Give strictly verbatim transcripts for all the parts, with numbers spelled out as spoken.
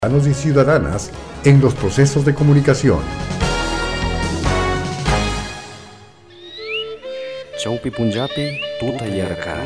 ciudadanos y ciudadanas en los procesos de comunicación. Chaupi Punjabi, tuta yarka.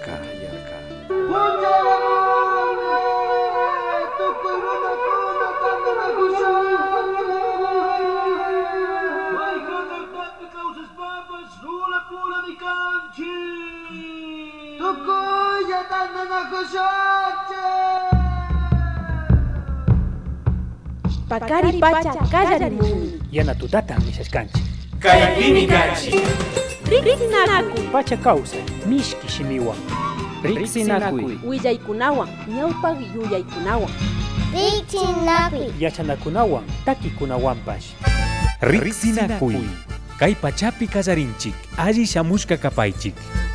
Pakari pacha kallarimuni. Yana tutata misaskanchi. Kayakini kanchi. Rixinaku. Pacha causa, mishki shimiwa. Rixinakui. Willaykunawan, ñawpaq yuyaykunawan. Rixinakui. Yachanakunawan, takikunawanpash. Rixinakui. Kay pachapi kasarinchik, alli shamushka kapaychik.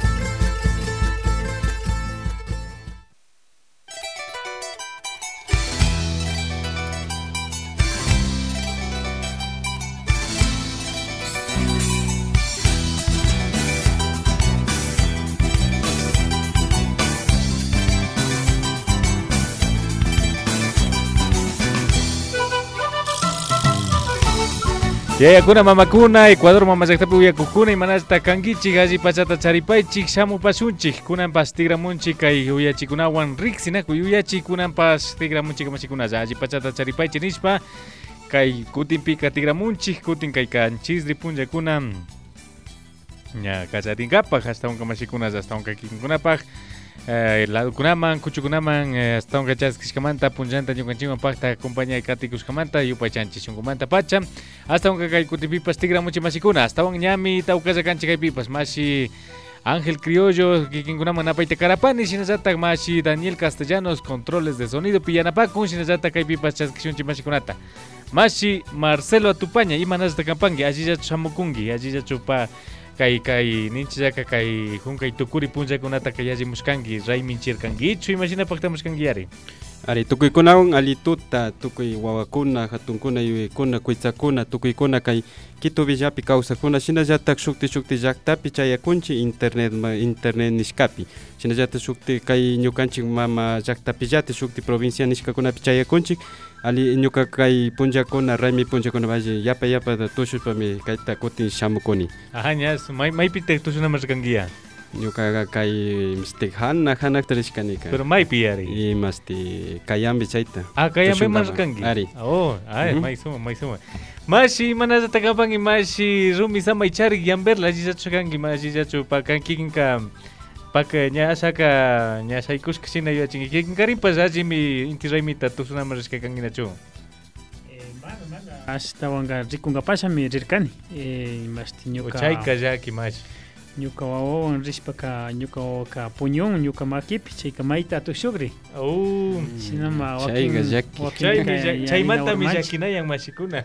Yayakuna mamakuna, Ecuador mamasaktapi uyakukuna imanasta kankichik alli pachata charipaychik shamupasunchik kunanpas tigramunchik kay uyachikunawan riqsinakuy uyachik kunanpas tigramunchik amachikunaqa alli pachata charipaychik nishpa kay kutinpika tigramunchik kutin kay kanchisri punllakuna ña kacharinkapak ashtawan kamashikunas ashtawan kakinkunapaq Eh, ladukunaman, kuchukunaman, eh, hasta un chaskishkamanta, punchanta, ñukanchiman pakta, compañía katikushkamanta, yupachanchi, shunkumanta pacha, hasta un kakay kutipipas tigra muchi masikuna, hasta un ñami, taukaza kanchi kaypipas, mashi Ángel Criollo, kikinkunaman apaita carapani, shinazata, mashi Daniel Castellanos, controles de sonido, pillanapakun, shinazata kaypipas chaskishunchi masikunata, mashi Marcelo Atupaña, imanazata kampangi, allí ya chamukungi, allí ya chupa. Kay kay ninchaka kay hunkay tukuri punllakunata kayaji muskangi rayminchirkankichu imagina pakta muskangiari ari tukuykunawan alituta tukuy wawakuna hatunkuna yuykuna kuytsakuna tukuykuna kay Quito villapi kawsakuna shinallatak shukti shukti llaqtapi chayakunchi internet internet nishkapi shinallatak shukti kay ñukanchik mama llaqtapillatik shukti provincia nishkakunapi chayakunchik ali ñuka kay punllakuna raymi punllakuna valle yapa yapa tushuspami kayta kutin shamukuni aha ñas may maypita tushunamashkankia ñuka kay mistik hana hanakta rishkanika pero maypi ari y masti kayambi chayta ah kayambi mashkanki ari oh ay may suma may suma mashi manasa takapangi mashi rumi sama ichari yamberla jizachukanki mashi jachu pakankikinka paka nya saka nya saikushka sina yachinki kinkaripas ajimi inti raymita tusunamashkankinchu eh mana mana hasta wanga rikunga pasami rirkani eh masti ñuka chayka yaki mashi ñuka wawawan rishpaka ñuka wawaka puñun ñuka makipi chayka mayta tushugri oh sinama chayka yaki chaymanta mi yakinayan mashikuna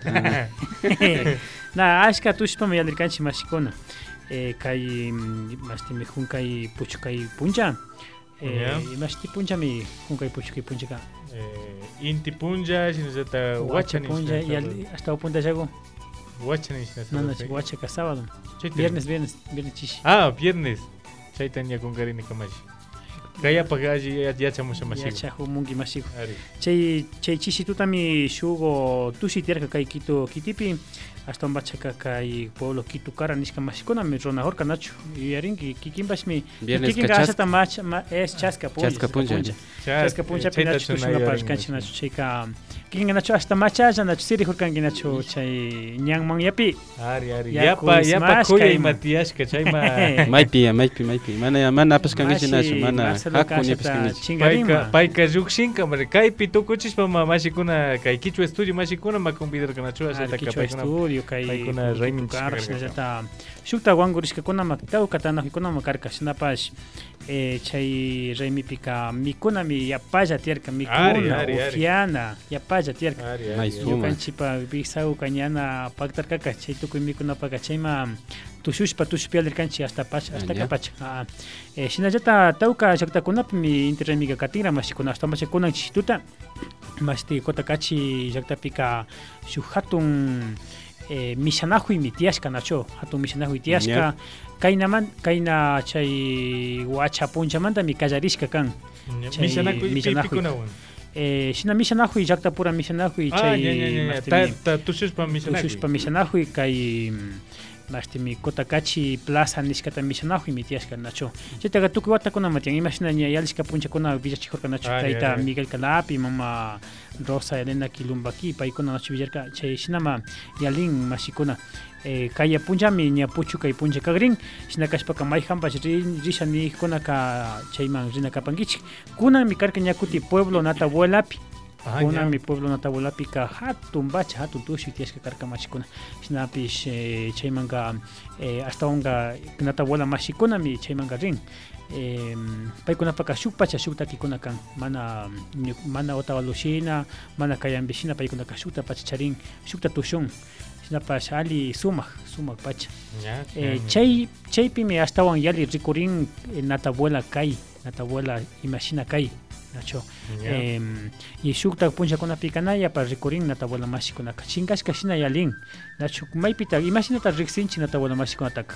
na ashka tushpami yalirkanchik mashikuna eh kay masti mi hunkay puchukay puncha eh masti punchami hunkay puchukay punchaka eh inti puncha sinazata wacha puncha y hasta punta jago wacha nishnata no no wacha ka sábado viernes viernes viernes chishi ah viernes chaytanya con karini kamashi kaya pagaji ya chamusha masigo ya chahu mungi masigo chay chay chishi tutami shugo tushi tierka kay Quito kitipi hasta un bachaka kay pueblo Quito kara nishka masikona mi rona horka nacho yarinki kikimbashmi kikinga hasta mach es chaska punja chaska punja chaska punja pinacho tushuna parkanchi nacho chayka kikinga nacho hasta machaja nacho siri horkangi nacho chay ñangman yapi ari ari yapa yapa kuya Matías ka chayma maypi maypi maypi mana mana apaskangi nacho mana hakuni apaskangi paika paika yukshinka mar kaypi tukuchishpa mamashikuna kay Kichwa estudio mashikuna makumbidar kanacho hasta kapay kay kuna raymin karashata shukta wangurishkakuna maktau katanakuna makarka shinapash eh chay raymi pika mikuna mi yapalla tierka mikuna ufiana yapalla tierka yukanchipa bisau kañana paktarkaka chay tukuy mikuna paka chayma tushushpa tushpialirkanchi hasta pacha hasta kapacha eh shinallata tawka llaqtakunapi mi interraymiga katira mashikuna hasta mashikunan chituta mashti kotakachi llaqtapika shuk hatun eh mishanajuy mi tiashka nacho hatun mishanajuy tiashka kaynaman kayna chay wacha punchamanta mi kallarishka kan mishanajuy pipikunawan eh shina mishanahu llaqta pura mishanahu Ah, chay ya, ya, ya. Ta ta tushuspa mishanahu. tushuspa mishanahu kay mastimi Kotakachi Plaza nishkata mishanahu mitiashka nacho. Chitaga tukuy wata kuna matian imagina nya yalishka puncha kuna villachijorka nacho Ah, kayta ya, ya. Miguel Calapi mama Rosa Elena Kilumbaki paykuna nacho villarka chay shinama yalin mashikuna eh kaya punjami nya puchu kay puncha kagrin shinakashpaka may hampas rishani kuna ka chayman rina kapangichik kuna mi karka nya kuti pueblo nata vuelapi Ah, kuna ya. mi pueblo Natahualapi ka hatun bacha hatun tushi tiashka karka mashikuna shinapish eh, chaymanga eh, hasta onga Natahuala mashikuna mi chaymanga rin eh, paykuna paka shuk pacha shuk takikuna kan mana ñu- mana Otavalushina mana kayambishina paykuna ka shukta pacha charin shukta tushun shinapash ali sumak sumak pacha Ya, eh, ya. chay chaypimi astawan yali rikurin eh, Natahuala kay Natahuala imashina kay nacho Ya. eh, y shukta puncha kuna picanaya para recurrir Natahuala mashikuna chingas kashina yalin nacho maipita imaginata rixinchi Natahuala mashikuna tak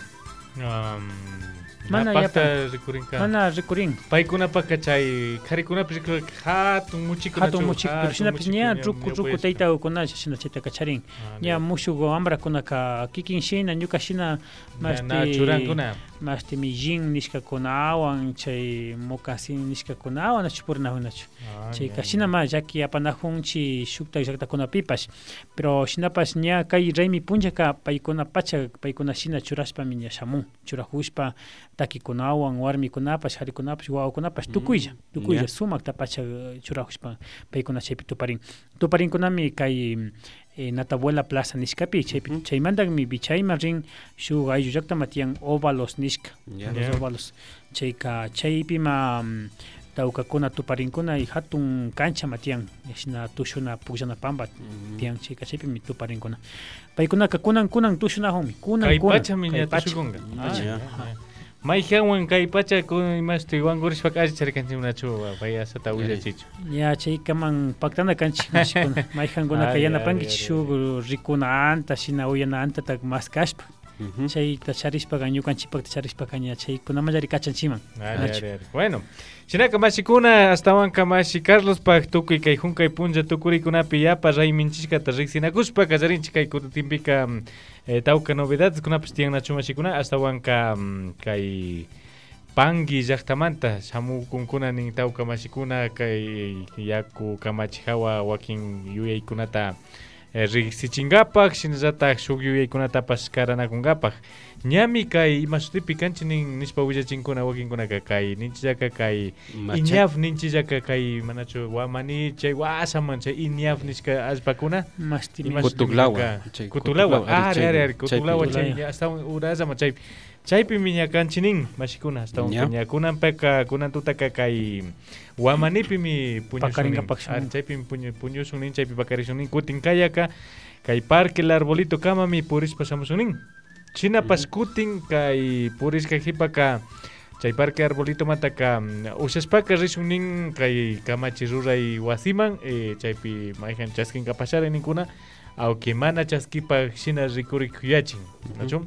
Um, Mana mana ya pasta rikurinka. mana recurrir Paykuna paka chay karikuna prisiko hatun muchikuna. hato muchik pero shina piña ruku ruku teita kuna shina cheta kacharin ya mushugo ambra kuna ka kikin shina nyuka shina Na masti churankuna. masti mijin nishka kuna awan chay mokasin nishka kuna awan chupurna hunacho chay kashina ma jaki apanahun chi shukta jakta kuna pipas pero shinapas nya kay raymi punjaka paykuna pacha paykuna shina churaspa minya shamun churahushpa takikunawan warmikunapas harikunapas wawkunapas tukuylla tukuylla ya. sumakta pacha churahushpa paykuna chaypi tuparin tuparinkunami kay eh, Natahuala Plaza nishkapi chaypi chaymantami bichayma rin shuk ayllu llaqtama tiyan óvalos nishka Ya. los Ya. óvalos chayka chaypima mm, tawkakuna tuparinkuna y hatun cancha matian shina tushuna pukllana pampa tiyan chayka chaypimi tuparinkuna paykunaka kunan kunan tushunahunmi kunan Kay kunan pacha minya kay pacha. tushukunga. Ah, Ya. ya. May hawan kay pacha kun imasti wangurish pak aji charikanchi unachu vaya sata uya chichu. Ya chayka man paktana kanchik mashikuna mayjankuna Ari, kayana ari, panki ari, shuk rikuna anta shina uyana anta tak mas kashpa Ujú. chayta charishpaqa ñukanchikpakta charishpaqa ña chaykunamallari kachanchiman Ari, Nacho. ari, ari. Bueno, shinaka mashikuna astawan kamashi Carlos pak tukuy kay hunkay puncha tukurikunapi yapa rayminchishkata riksinakushpa kallarinchik kay kutimpika mm, eh, tawka novedades kunapas tiyan nachu mashikuna astawan ka mm, kay Pangi llaqtamanta shamukunkuna nin tawka mashikuna kay yaku kamachihawa wakin yuyaykunata eh, riqsichinkapak shinallatak shuk yuyaykunatapas karanakunkapak ñami kay imashutipi kanchi nin nishpa willachinkuna wakinkunaka kay ninchillaka kay Macha- iñaf ninchillaka kay manachu wamani chay wasaman chay iñaf nishka allpakuna masti Imash- Kutuglawa. Chay Kutulawa, Kutuglawa, ari ari ari, Kutulawa chaypi. chay hasta urasama chay chaypi miña kanchinin mashikuna hasta un Ya. kuña kunan peka kunan tutaka kay wamanipi mi Pakaringa puñusunin pakshunin. ari chaypi puñu puñusunin chaypi pakarisunin kutin kayaka kay parque el arbolito kama mi purispa samusunin chinapas kutin kay purisqa hipaka chay parque arbolito mataka usaspaka risunin kay kamachi ruray wasiman eh, chaypi mayjan chaskinka pasara ninkuna aunque mana chaskipa shina rikurik yachin nacho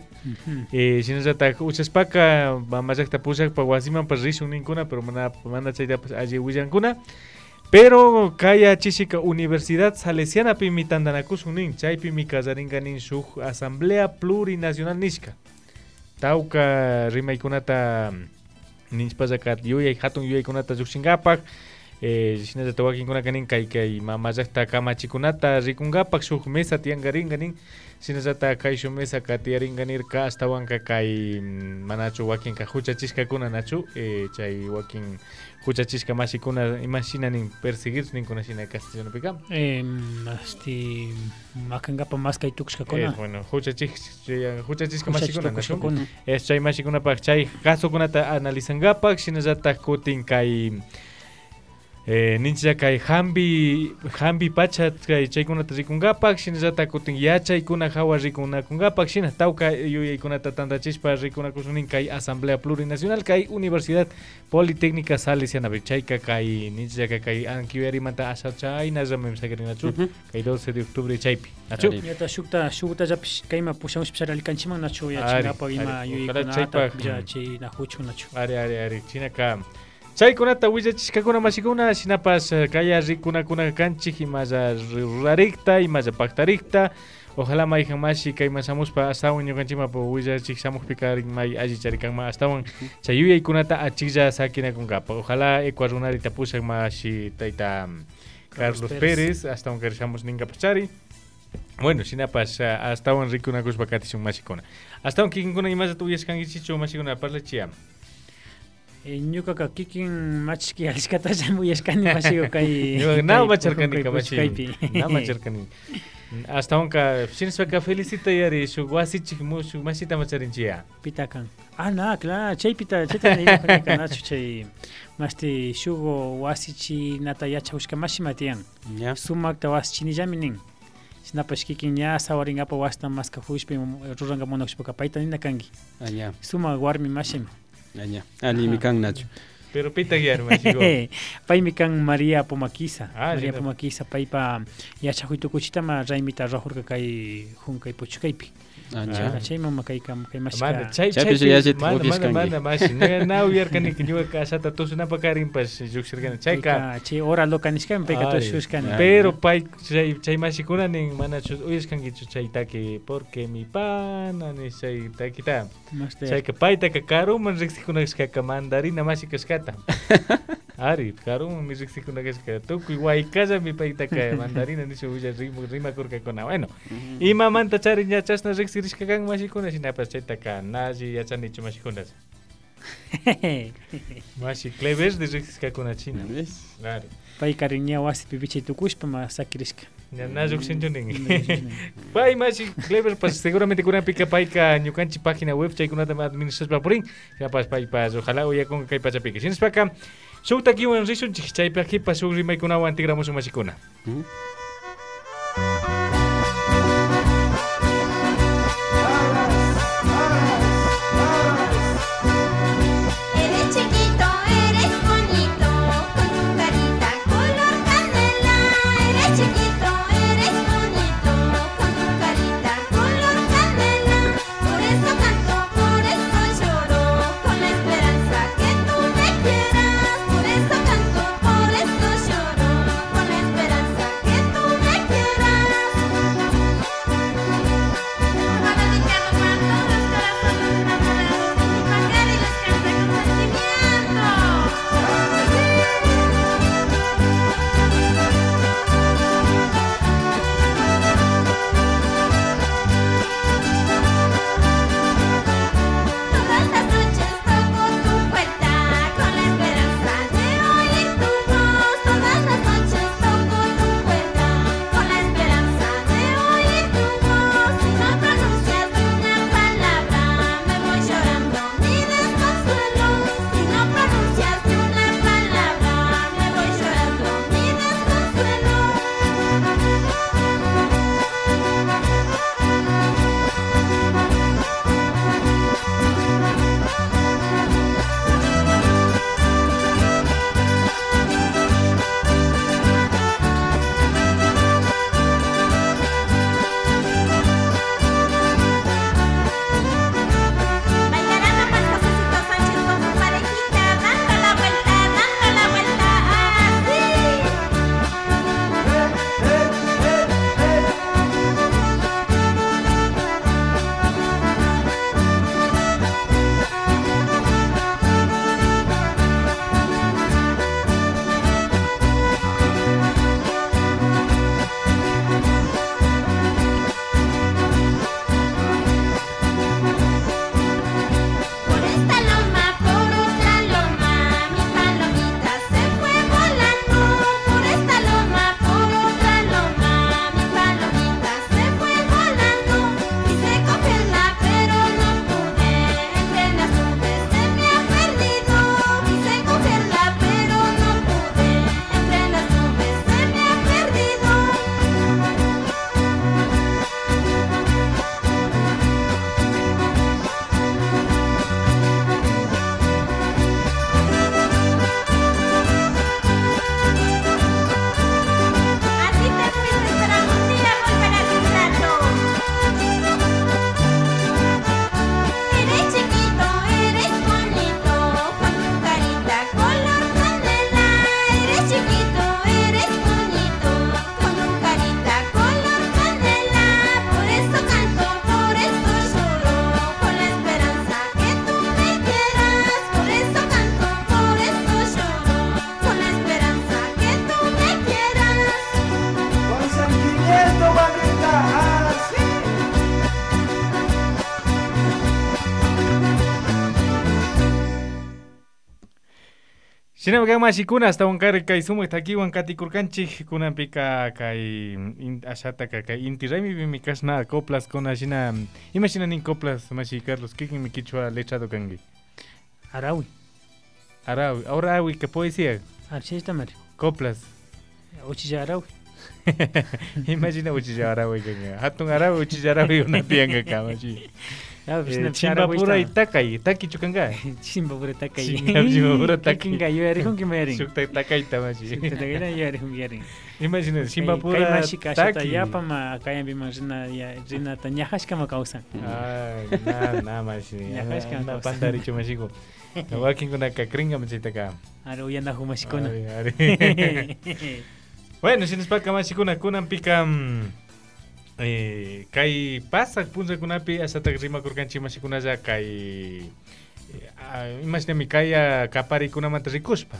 eh shinallatak usaspaka mamayaqta pusaqpa wasiman pa risun ninkuna pero mana mana chaytapas alli willankuna pero kaya chishika Universidad Salesiana pi mi tandanakusun nin chaypi mi kallarinka nin shuk asamblea plurinacional nishka tawka rimaykunata ninchpasaka yuyay hatun yuyaykunata llukshinkapak eh shinallata wakinkunaka nin kay kay mamayaqta kamachikunata rikunkapak shuk mesa tiyankarinka nin shinallata kay shuk mesa tiyarinka nirka astawanka kay mm, manachu wakinka huchachishkakuna nachu eh chay wakin huchachishka mashikuna imashina nin perseguir ninkuna shina castellanopika eh, masti makangapa mas kay eh, tukshkakuna bueno huchachishka huchachishka mashikuna nachu Huchachtukashkakuna. es chay mashikunapaq chay casokunata analizankapak shinallatak kutin kay eh, ninchilla kay hambi hambi pacha kay chaykunata rikunkapak shinallatak kutin yachaykuna hawa rikunakunkapak shina tawka yuyaykunata tantachishpa rikunakusunin kay asamblea plurinacional kay Universidad Politécnica Salesianapi chayka kay ninchillaka kay ankiuyarimanta asa chaynallami sakirinachu Ujú. kay doce de octubre chaypi nachu Ari. Yata shukta shukta japish kayma pushamush pisaralikanchiman nachu ya Ari, chingapa ima ari. yuykunata Ojalá chaypa- ya chay na huchu nachu Ari, ari, ari. Chinaka Chaykunata willachishkakuna mashikuna shinapas kaya rikunakuna kanchik imalla rurarikta imalla paktarikta ojalá mayjan mashi kayman samuspa astawan ñukanchikma willachik samukpika may alli charikanma astawan chay yuyaykunata achiklla sakinakunkapa ojalá Ecuador runarita pushak mashi tayta Carlos Pérez astawan karishamus ninkapas chari bueno shinapas astawan rikunakushpa katishun mashikuna astawan kikinkuna imalla tuyashkankichichu mashikuna parlachiya ñukaqa kikin machki alishkatacha muyashkani mashiku kay nada macharkanika mashi nada macharkani astawan shinspaka felicita yari shuk wasichik shuk mashita macharinchiya pita kan ah na claro chay pita chayta niyukanika nachu chay masti shugo wasichi nata yachahushka mashi matiyan sumakta wasichinillami nin sinapash kikin ña sawaringapak wasita maskahushpi ruranga munakushpaka payta nina kanki sumak warmi mashimi Aña, animi kan nacho. Pero pita guiar mashigo. Pai mi kan María Pomaquiza. Ah, María Pomaquiza pai pa ya chahuito kuchita ma raimita rajurka kai hunkai puchukaipi. Aña. Chay mama kai kam kai mashika. Mana chay chay mana mana mana mashi. Na uyar kan iknyuka kasata tosuna pakarin pas yuksirgan chay ka. Chay ora loka nishkan pai ka toshuskan. Pero pai chay chay mashikuna ning mana uyaskan gichu chay take porque mi pana ni chay takita. Chay ka pai taka karu man riksikuna ska mandarina mashika skata. Ari, karu mi riksikuna ska tuku igual casa mi pai taka mandarina ni suya rima rima kurka kona. Bueno, y mamanta chari nya chasna riksikirishka kan mashikuna sinapas chay taka nazi yachani chu mashikunas. Mashi cleves de riksikka kuna china. Claro. Pai cariña wasi pipiche tukushpa ma sakirishka. Ya nazuk sinjuning. Pai mashi clever pas seguramente kuna pika pai ka ñukanchi página web chay kuna tama administras papurin. Ya pas pai pas ojalá oya con kai pacha pika. Sinas paka shukta kiwan rishun chik chay paki pasu rimay kuna wan tigramos mashikuna. Por eso canto, por eso lloro, con la esperanza que tú Shinamakan mashikuna hasta wankari kay sumak takiwan katikurkanchik kunampika kay ashataka kay inti raymi bimi kasna coplas kuna shina imagina nin coplas mashi Carlos kikin mi kichwa lechado kangi Arawi. Arawi, ahora Arawi que poesía. Archista Mario. Coplas. Uchilla Arawi. Imagina uchilla Arawi kanga. Hatun Arawi uchilla Arawi una tianga kama shi. Chimba pura itakai, taki chukanga. Chimba pura takai. Chimba pura takai. Kinga yo eri con que me eri. Shukta takai tamashi. Shukta takai na yo eri con que eri. Imagina chimba pura taki. Kai mashi kashata taki. yapa ma kaya bima jina ya jina tanyahash kama kausan. Ah, na na mashi. Nyahash kama Na kausan. pandari chumashiko. Tawakin kuna kakringa machitaka. Aro yanda humashikona. Bueno, si nos paga mashikuna kunan pika eh kai pasa punza kunapi hasta tagrima kurkanchi mashikuna ya kai imagina mi kaya kapari kuna mata rikuspa.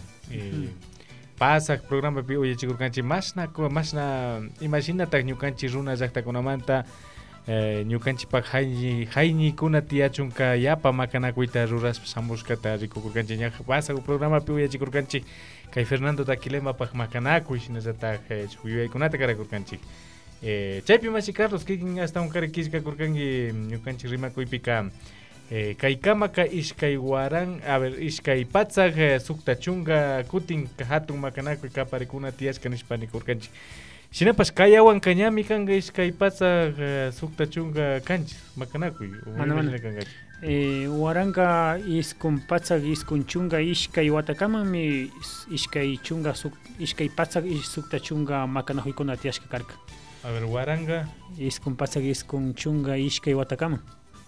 Pasa programa pi oye chikurkanchi masna ko masna imagina tak nyukanchi runa jakta kuna manta ñukanchik pak hayni hayni kuna tiachunka yapa makana kuita ruras samuskata rikukurkanchik ña pasa programa pi uyachikurkanchik kay Fernando Taquilema pak makanakuy shinallata chuyuyaykunata karakurkanchik eh chaypi mashi Carlos kikin hasta un kari kishka kurkanki ñukanchik rimakuypika eh kay kamaka ishkay waran a ver ishkay patzak sukta chunga kutin hatun makanakuy kaparikuna tiashka nishpani kurkanchik Shinapas kayawan kanyami kanga iskay pasa sukta chunga kanchis makanakuy Mana mana eh waranga iskun patsa iskun chunga iskay watakaman mi iskay chunga suk iskay patsa sukta chunga makanakuy kuna tiashka karka A ver waranga iskun patsa iskun chunga iskay watakaman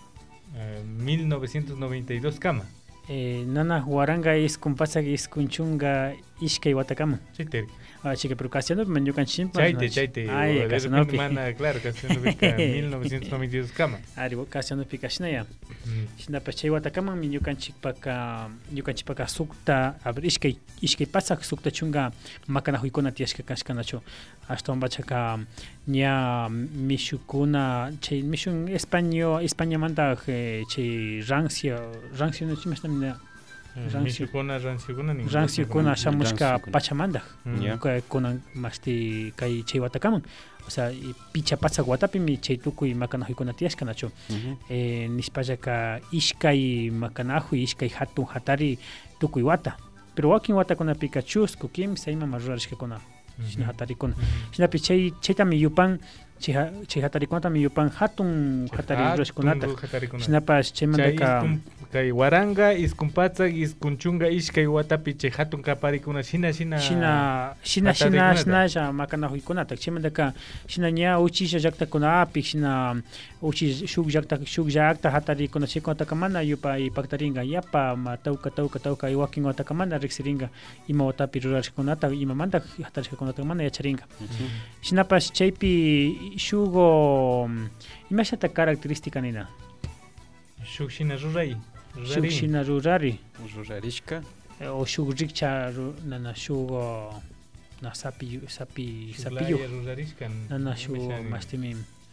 mil novecientos noventa y dos kama eh nana waranga iskun patsa iskun chunga iskay watakaman Chiteri Ah, chica, pero Casiano me dio canchín. Chaite, chaite. Ay, de Casiano repente mana, claro, Casiano pica mil novecientos noventa y dos kama. Ari, Casiano pica shina ya. Shina pa chay watakama mi dio canchik paka, dio canchik paka sukta, a ver, iskay, iskay pasa sukta chunga makana huikona tiashka kashkanacho. Hasta un bachaka nia mishukuna, chay mishun España, España manda chay rancio, rancio no chimas también. Rancio kuna rancio kuna ni rancio kuna shamushka pachamanda Yeah. kuna masti kai chay watakaman o sea picha patsa watapi mi chay tukuy makanahuy kuna tiashka nacho eh nispallaka ishkay makanahu ishkay hatun hatari tukuy wata pero wakin wata kuna Pikachu kukim sayma marrarishka kuna shina hatari kuna shina pi chay chaytami yupan chay chay hatari kuna mi yupan hatun hatari rush kunata shina pas chaymandaka kay waranga iskumpatsa iskunchunga ishkay watapi chay hatun kaparikuna shina shina shina shina shina shina ya makana huikunata chimandaka shina nya uchisha jakta kuna api shina uchi shuk jakta shuk jakta hatari kuna chikonta kamana yupa ipaktaringa yapa ma tauka tauka tauka iwakin wata kamana rixiringa ima watapi rurash kunata ima manda hatari kunata kamana yacharinga shina pas chaypi shugo imashata característica nina shuk shina rurai shuk shina rurari Rurarishka o shuk rikcha nana shuk na sapi sapi sapillo nana shuk mastimi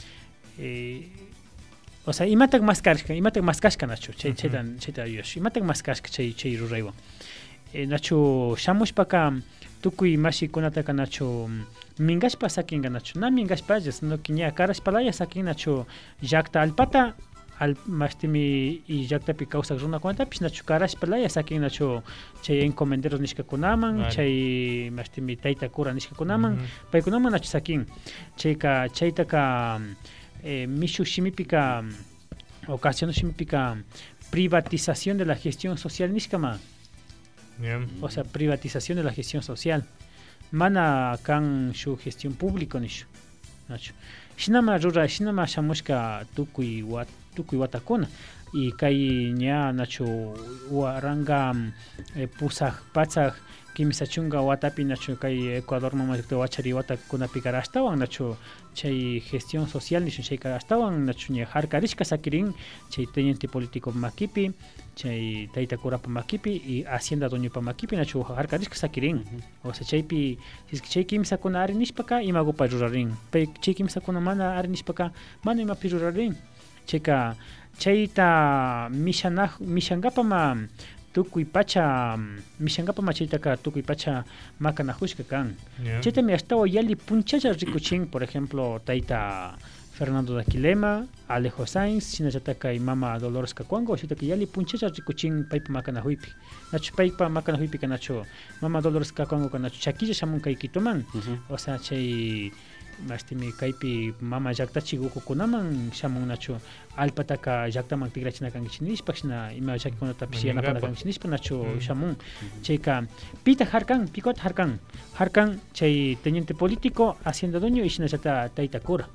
eh o sea imatak maskashka imatak maskashka nacho chay chaytan chayta yosh imatak maskashka chay chay ruraywa eh nacho shamushpaka tukuy mashi kunata kanacho mingashpa sakinga nacho na mingashpa sino que nya karashpalaya sakin nacho jakta alpata al mastimi y yaktapi causa runa cuenta pues nacho karash pelaya sakin nacho chay encomenderos nishka kunaman vale. Chay mastimi taita kura nishka kunaman uh-huh. Pay kunaman nacho sakin chayka chaytaka eh, mishu shimipika ocasión shimipika privatización de la gestión social nishkama yeah. O sea privatización de la gestión social mana kan su gestión público nishu nacho shinama rura shinama shamushka tukuy wat tukuy watakuna y kay nya nacho waranga eh, pusaj patzaj kimisachunga watapi nacho kay Ecuador mama te wachari wata kuna pikarashtawan nacho chay gestión social nishu chay karashtawan nacho nya harkarishka sakirin chay teniente político makipi chay taita kurapa makipi y hacienda doño pa makipi nacho harkarishka sakirin uh-huh. O sea chaypi si chay kimisakuna ari nishpaka imagupa rurarin pay chay kimisakuna mana ari nishpaka mana ima pirurarin chayka chayta mishana mishangapama tukuy pacha mishankapa chaytaka tukuy pacha makanajushka kan. Chaytami ashtawan yali punchacha rikuchin, por ejemplo, tayta Fernando de Aquilema, Alejo Sainz, shinallataka mama Dolores Cacuango, chaytaka yali punchacha rikuchin paypa makanajuypi. Nacho paypa makanajuypi kanacho mama Dolores Cacuango kanacho chakilla shamun kay Quitoman. O sea, chay mastimi kaypi mama llaqtachi ukukunaman shamun nacho alpataka llaqtaman tigrachina kangishinishpa shina ima llakikunatapish yanapana kangishinishpa nacho shamun. Chayka pita harkan, pikota harkan. Harkan chay teniente político, hacienda dueño y shinallata tayta cura.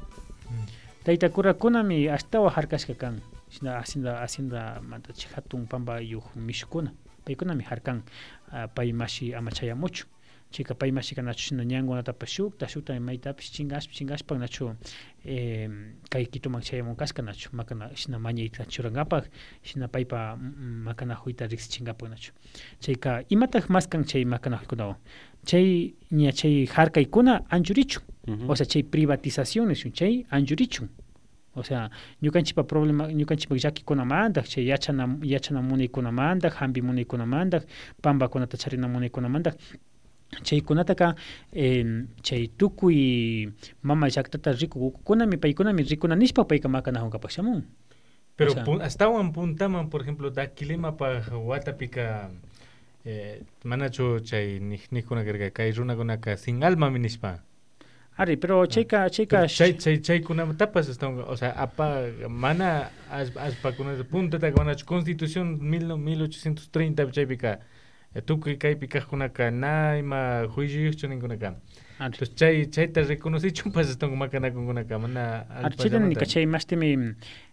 Tayta cura kunami ashtawa harkashka kan. Shina hacienda hacienda manta hatun pamba yuj mishukuna. Paykunami harkan pay mashi amachayamuchu. Chika pay mashi kanacho shina ñankunatapish shukta shukta maytapish chingashpa chingashpa nacho eh kay Quitoman chayamun kashka nacho makana shina mañayta churankapak shina paypa makanajuyta riqsichinkapak nacho. Chayka imatak mas kan chay makanajuykunawan. Chay ña chay harkaykuna anchurichun. O sea, chay privatizaciones chay anchurichun. O sea, ñukanchipa problema ñukanchipa llakikunamanta chay yachana yachana munaykunamanta, hampi munaykunamanta, pambakunata charina munaykunamanta chaykunataka eh, chay tukuy mama llaktata rikukunami paykunami rikunanishpa payka makanajunkapak shamun. Pero o sea, pun, astawan puntaman, por ejemplo, da Quilema pa watapika eh, manacho chay nikuna kerga kay runakunaka sin alma minishpa. Ari, pero chayka chayka chay chay chay kuna tapas están, o sea, apa mana as as pa kuna punta ta kuna constitución mil ochocientos treinta chaypika tukuy kaypika kunaka naima juicio chuningkunaka. Entonces chay chayta reconocí chumpas están makana kunaka mana al chayta nika chay mastimi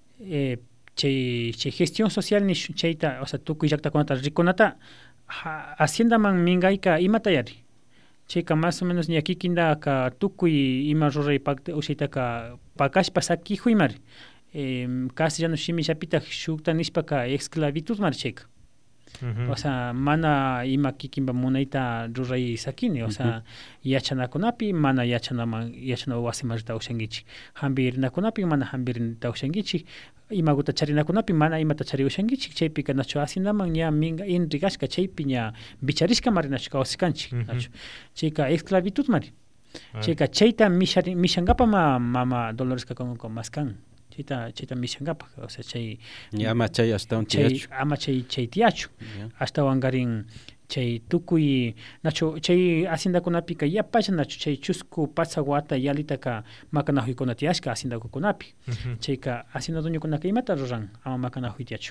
eh chay chay gestión social ni chayta, o sea, tukuy llakta kunata rikunata hacienda man mingayka imatayari. Chayka más o menos ni aquí kinda ka tukuy ima ruray pakte ushaytaka pakashpa sakijuymar eh castellano shimi chapita shukta nishpaka esclavitud mar chayka. Uh-huh. O sea, mana ima kikimba munayta ruray sakini, o sea, uh-huh. yachanakunapi mana yachanaman yachana wasimarta ushangichik. Hambirnakunapi mana hambirnita ushangichik. Imaguta charinakunapi mana imata chari ushangichik. Chaypika nacho haciendaman ña minga inrigashka chaypi ña bicharishka mari nacho kawsikanchik. Uh-huh. Nacho. Chayka esclavitud mari. Uh-huh. Chayka chayta mishankapa ma mama Dolores Cacuango maskan. Chayta chayta mishankapa, o sea, chay y ama chay hasta un tiacho. Ama chay chay tiacho. Hasta wangarin chay tukuy nacho chay haciendakunapika yapalla nacho chay chusku patsawata yalitaka makanajuykunata tiashka haciendakunapi. Uh-huh. Chayka hacienda dueñokunaka imata ruran ama makanajuy tiacho.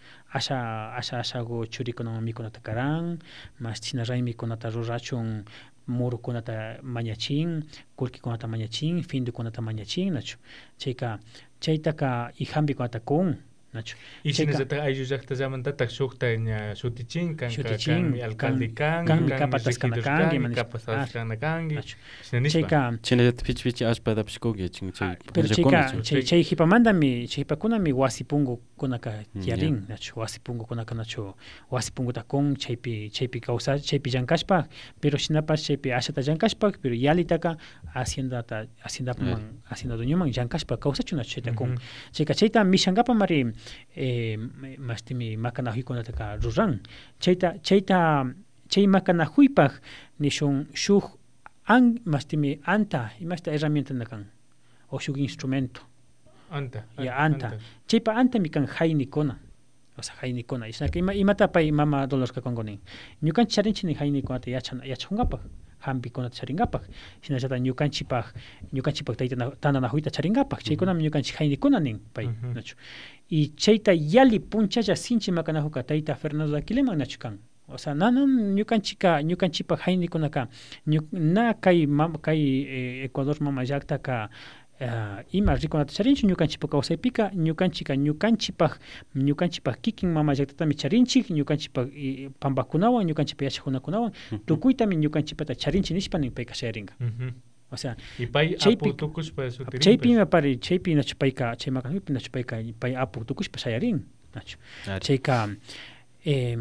Asha asha ashago churikunaman mikunata karan, mas china raymikunata rurachun murukunata mañachin, kullkikunata mañachin, findukunata mañachin nacho. Chayka chaytaka ihambikunata kun nacho. Y si necesita ayuda llaqta llamantatak shukta ña shutichin kan kan alcalde kan kan kapatasqana kan kapatasqana kan chayka chinallata pichi pichi ashpa dapishkugi chin chay. Pero chayka chay chay hipamandami chay hipakunami wasipungu kunaka tiarin nacho wasipungu kunaka nacho wasipunguta kun chaypi chaypi causa chaypi llankashpa pero shinapas chaypi ashata llankashpa pero yalitaka haciendata haciendaman hacienda dueñoman llankashpa causachu nacho chayta kun chayka chayta mishankapa mari eh mastimi makanajuykunataka ruran chayta chayta chay makanajuypaj nishun shuk an mastimi anta imasta herramienta nakan o shuk instrumento anta ya anta chaypa anta mi kan haynikuna, o sea haynikuna isnaka ima imata pay mama Dolores Cacuangonin ñukan charinchini haynikunata yachana yachungapak hampikunata charingapak hinallata ñukanchipaj ñukanchipaj tayta tananajuyta charingapak chaykunami ñukanchik haynikuna nin pay nacho. Y chayta yali punchalla sinchi makanajuka tayta Fernando de Aquilema nacho kan. O sea, nanan ñukanchika ñukanchipa haynikunaka na kay kay Ecuador mama llaktaka Uh, ima rikunata charinchik ñukanchipa kawsaypika ñukanchika ñukanchipaj ñukanchipaj kikin mama llaktatami charinchik ñukanchipa pambakunawan ñukanchipa yachakunakunawan tukuytami ñukanchipata charinchik nishpa nin payka shayaringa. O sea, y pay apu tukushpa sutirin. Chaypi me pari chaypi nacho payka chay makanuypi nacho payka pay apu tukushpa shayarin nacho. Chayka eh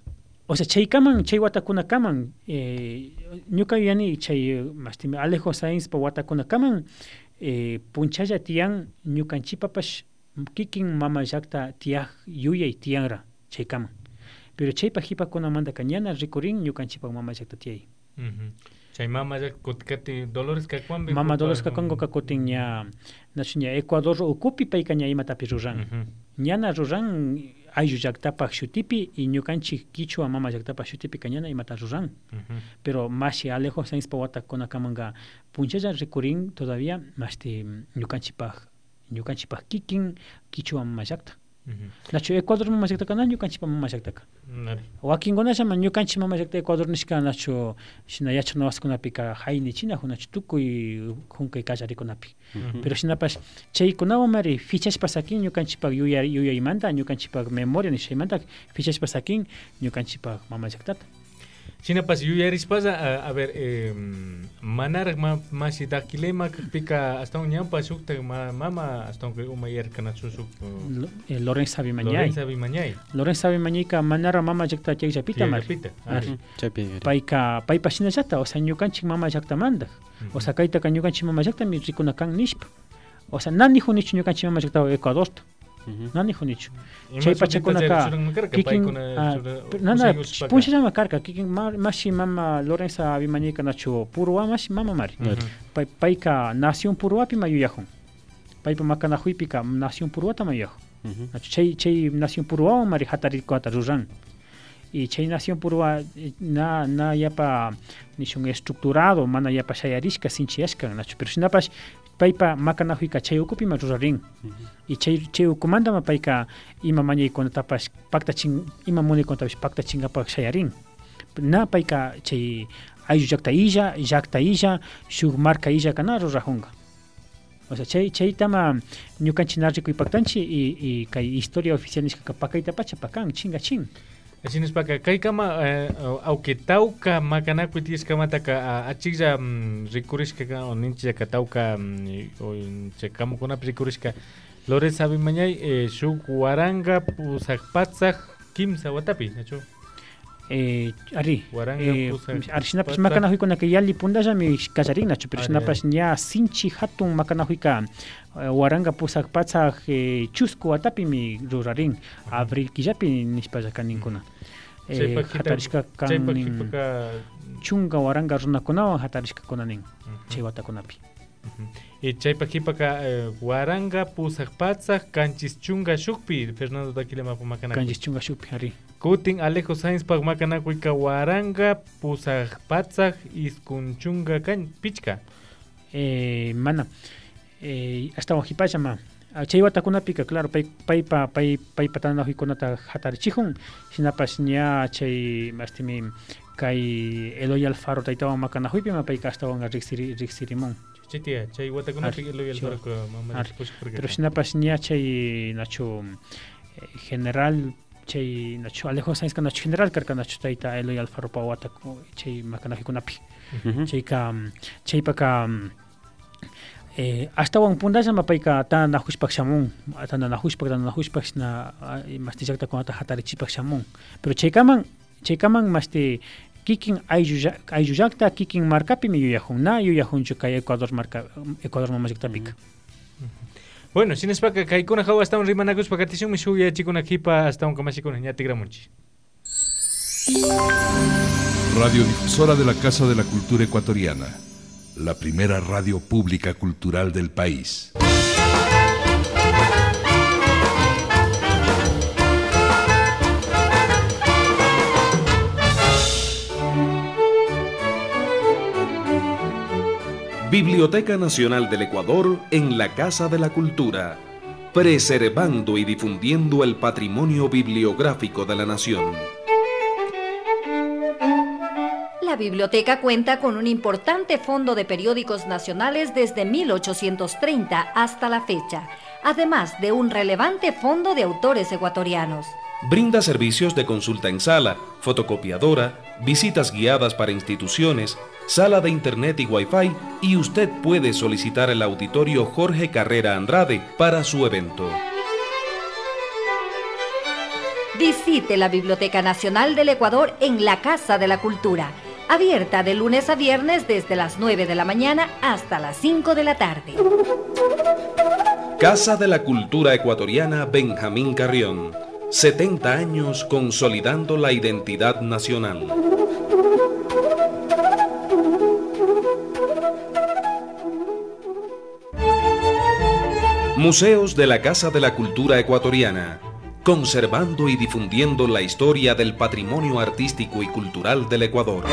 o sea, chaykaman chay watakunakaman eh ñuka yani chay mastimi Alejo Sainz pa watakunakaman eh punchalla tiyan ñukanchipapash kikin mama llakta tiyak yuyay tiyanra chaykaman. pero chaypa hipa kuna manda kañana rikurin ñukanchipak mama llakta tiyay. Chay mama llak kutkati Dolores Kakuambi. Mama Dolores Kakuango kakutin ña nachu ña Ecuador ukupi payka ña imatapi ruran. Ñana ruran ayllu llaktapak shutipi y ñukanchik Quichua mama llaktapak shutipi kañana imata ruran. Pero mashi Alejo Sainzpa watakunakamanga punchalla rikurin todavía mashti ñukanchipak ñukanchipak kikin Quichua mama llakta. Nacho Ecuador mama llakta kana ñukanchipak mama llaktaka. Wakinkunashaman ñukanchik mama llakta Ecuador nishka nacho shina yachanawaskunapika hayni china hunachu tukuy hunkay kallarikunapi. Pero shinapash chaykunawan mari fichashpa sakin ñukanchipak yuyay yuyaymanta ñukanchipak memoria nishaymanta fichashpa sakin ñukanchipak mama llaktata. Shinapas yuyarispaza a, a ver eh, manar ma masi dakilema pika hasta un ñampa sukta ma, mama hasta un uma yerkana susuk eh, Lorenza Abimañay Lorenza Abimañay Lorenza Abimañay ka manara mama llakta chayja pita mar payka paypa shina llata o sea ñukanchik mama llakta manda o sea kayta ka ñukanchik mama llakta mi rikuna kan nishpa o sea nani hunichu ñukanchik mama llakta Ecuador nani hunichu chaypa chaykunaka kikin nana puncha llama karka kikin mashi mama Lorenza Abimañay nacho Purua mashi mama mari payka nación Puruapi mayuyajun paypa makanajuypika nación Puruata mayuyajun nacho chay chay nación Purua mari hatarikuata ruran y chay nación Purua na na yapa nishun estructurado mana yapa shayarishka sinchiyashka nacho pero shinapash paypa makanajuyka chay ukupi marurarin y chay chay ukumanta payka ima mañaykunatapash paktachin ima munaykunatapash paktachingapak shayarin na payka chay ayllu llakta illa llakta illa shuk marca illa kana rurajunga o sea chay chaytama ñukanchik na rikuypaktanchik y y kay historia oficial nishka pakaytapacha pakan chinga chin Así es para que kama aunque tauka makanaku tieskamata ka achilla rikurishka o nincha ka tauka o chekamo kuna rikurishka Lorenza Abimañay shuk waranga pusakpatsaj kimsa watapi nacho eh ari waranga pusak arshinapas makanajukuna que yali pundaja mi kallarin nacho pero shinapas nya sinchi hatun makanajuka waranga pusakpatsaj chusku watapi mi rurarin abril killapi nishpa kaninkuna eh hatarishka kan chunga waranga runakunawan hatarishka kunanin chay watakunapi y chaypa hipaka waranga pusakpatsaj kanchis chunga shukpi Fernando Dakilema pumakana kanchis chunga shukpi ari kutin Alejo Sainz pak makanakuyka waranga pusakpatsaj iskun chunga kan pichka eh mana eh hasta wajipacha ma chay watakunapika claro pay paypa pay paypa tanajuykunata hatarichijun shinapas ña chay mastimi kay Eloy Alfaro taytawan makanajuypi ma payka astawan riksiri riksirimon chitia chay watakunapi Eloy Alfaro mama pero shinapas ña chay nacho general chay nacho Alejo Sainz nacho general karka nacho tayta Eloy Alfaro pa wataku chay makanajuykunapi chayka chaypa ka eh hasta wan pundaja mapayka ta nahushpak shamun ta nahushpak ta nahushpak na mastillakta konata hatarichipak shamun pero chaykaman chaykaman masti kikin ayllullakta kikin marcapi mi yuyajun na yuyajunchu kay Ecuador marca Ecuador mamayllaktapika bueno sin espaka kaykuna hawa hasta un rimanakushpa katisun mi shuya chikuna kipa hasta un kamashikuna ña tigramunchi Radiodifusora de la Casa de la Cultura Ecuatoriana, la primera radio pública cultural del país. Biblioteca Nacional del Ecuador en la Casa de la Cultura, preservando y difundiendo el patrimonio bibliográfico de la nación. La biblioteca cuenta con un importante fondo de periódicos nacionales desde mil ochocientos treinta hasta la fecha, además de un relevante fondo de autores ecuatorianos. Brinda servicios de consulta en sala, fotocopiadora, visitas guiadas para instituciones, sala de internet y wifi, y usted puede solicitar el auditorio Jorge Carrera Andrade para su evento. Visite la Biblioteca Nacional del Ecuador en la Casa de la Cultura, abierta de lunes a viernes desde las nueve de la mañana hasta las cinco de la tarde. Casa de la Cultura Ecuatoriana Benjamín Carrión, setenta años consolidando la identidad nacional. Museos de la Casa de la Cultura Ecuatoriana, conservando y difundiendo la historia del patrimonio artístico y cultural del Ecuador.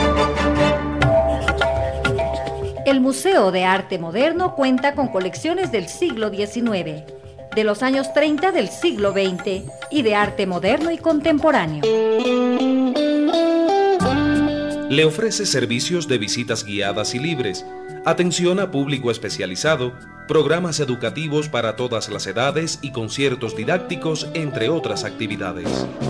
El Museo de Arte Moderno cuenta con colecciones del siglo diecinueve, de los años treinta del siglo veinte y de arte moderno y contemporáneo. Le ofrece servicios de visitas guiadas y libres, atención a público especializado, programas educativos para todas las edades y conciertos didácticos, entre otras actividades.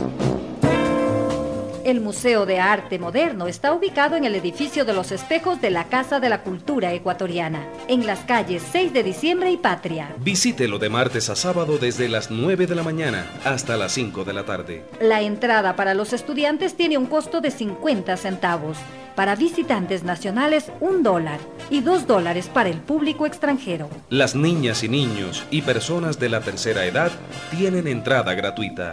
El Museo de Arte Moderno está ubicado en el edificio de los espejos de la Casa de la Cultura Ecuatoriana, en las calles seis de diciembre y Patria. Visítelo de martes a sábado desde las nueve de la mañana hasta las cinco de la tarde. La entrada para los estudiantes tiene un costo de cincuenta centavos, para visitantes nacionales un dólar y dos dólares para el público extranjero. Las niñas y niños y personas de la tercera edad tienen entrada gratuita.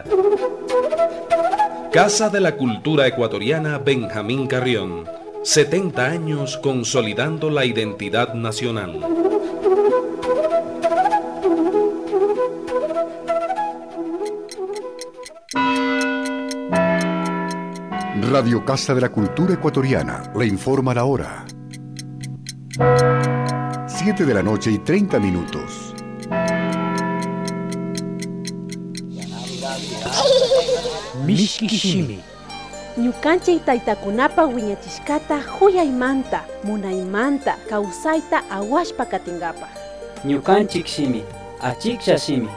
Casa de la Cultura Ecuatoriana Benjamín Carrión, setenta años consolidando la identidad nacional. Radio Casa de la Cultura Ecuatoriana le informa la hora. siete de la noche y treinta minutos. Mishkishimi. Ñukanchik taytakunapa wiñachishkata huyaymanta, munaymanta, kawsayta awashpa katingapa. Ñukanchik shimi, achiksha shimi.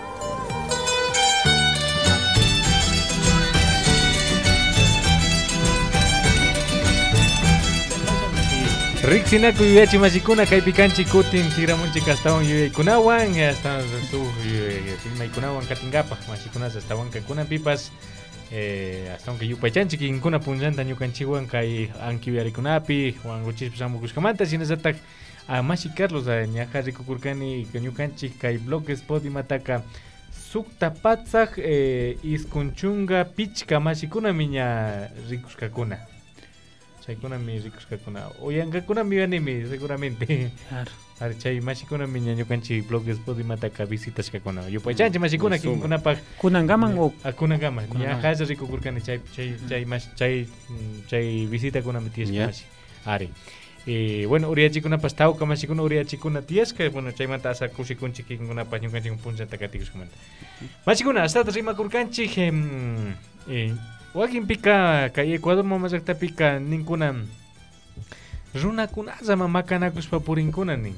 Rixinaku yuyachi mashikuna kaypi kanchik kutin tiramunchik astawan yuyaykunawan hasta su filmaykunawan katingapaq mashikunas astawan kankunapipas eh astawan que yupaychanchik inkuna punllanta ñukanchikwan kay anki uyarikunapi wanguchispa samukushkamanta sinallatak a Mashi Carlos ñaqa rikukurkani ñukanchik kay blogspot imataka sukta patzaq eh iskunchunga pichka mashikunami ña rikushkakuna. Chaykunami rikushkakuna uyankakunami yanimi seguramente. Claro. Ari chay mashikuna ña ñukanchik blogspot imataka visitashkakuna yupaychanchik mashikuna kinkunapaq kunangaman o kunangaman ña halla rikukurkani chay chay chay mash chay chay visitakunami tiyashka mashi ari eh bueno uriachikunapas tawka mashikuna uriachikuna tiyashka bueno chaymanta asa kushikunchik kinkunapas ñukanchik punchanta katikushkamanta mashikuna hasta rimakurkanchik eh wakinpika kay Ecuador mamallaqtapika ninkuna runakunallama makanakushpa purinkuna nin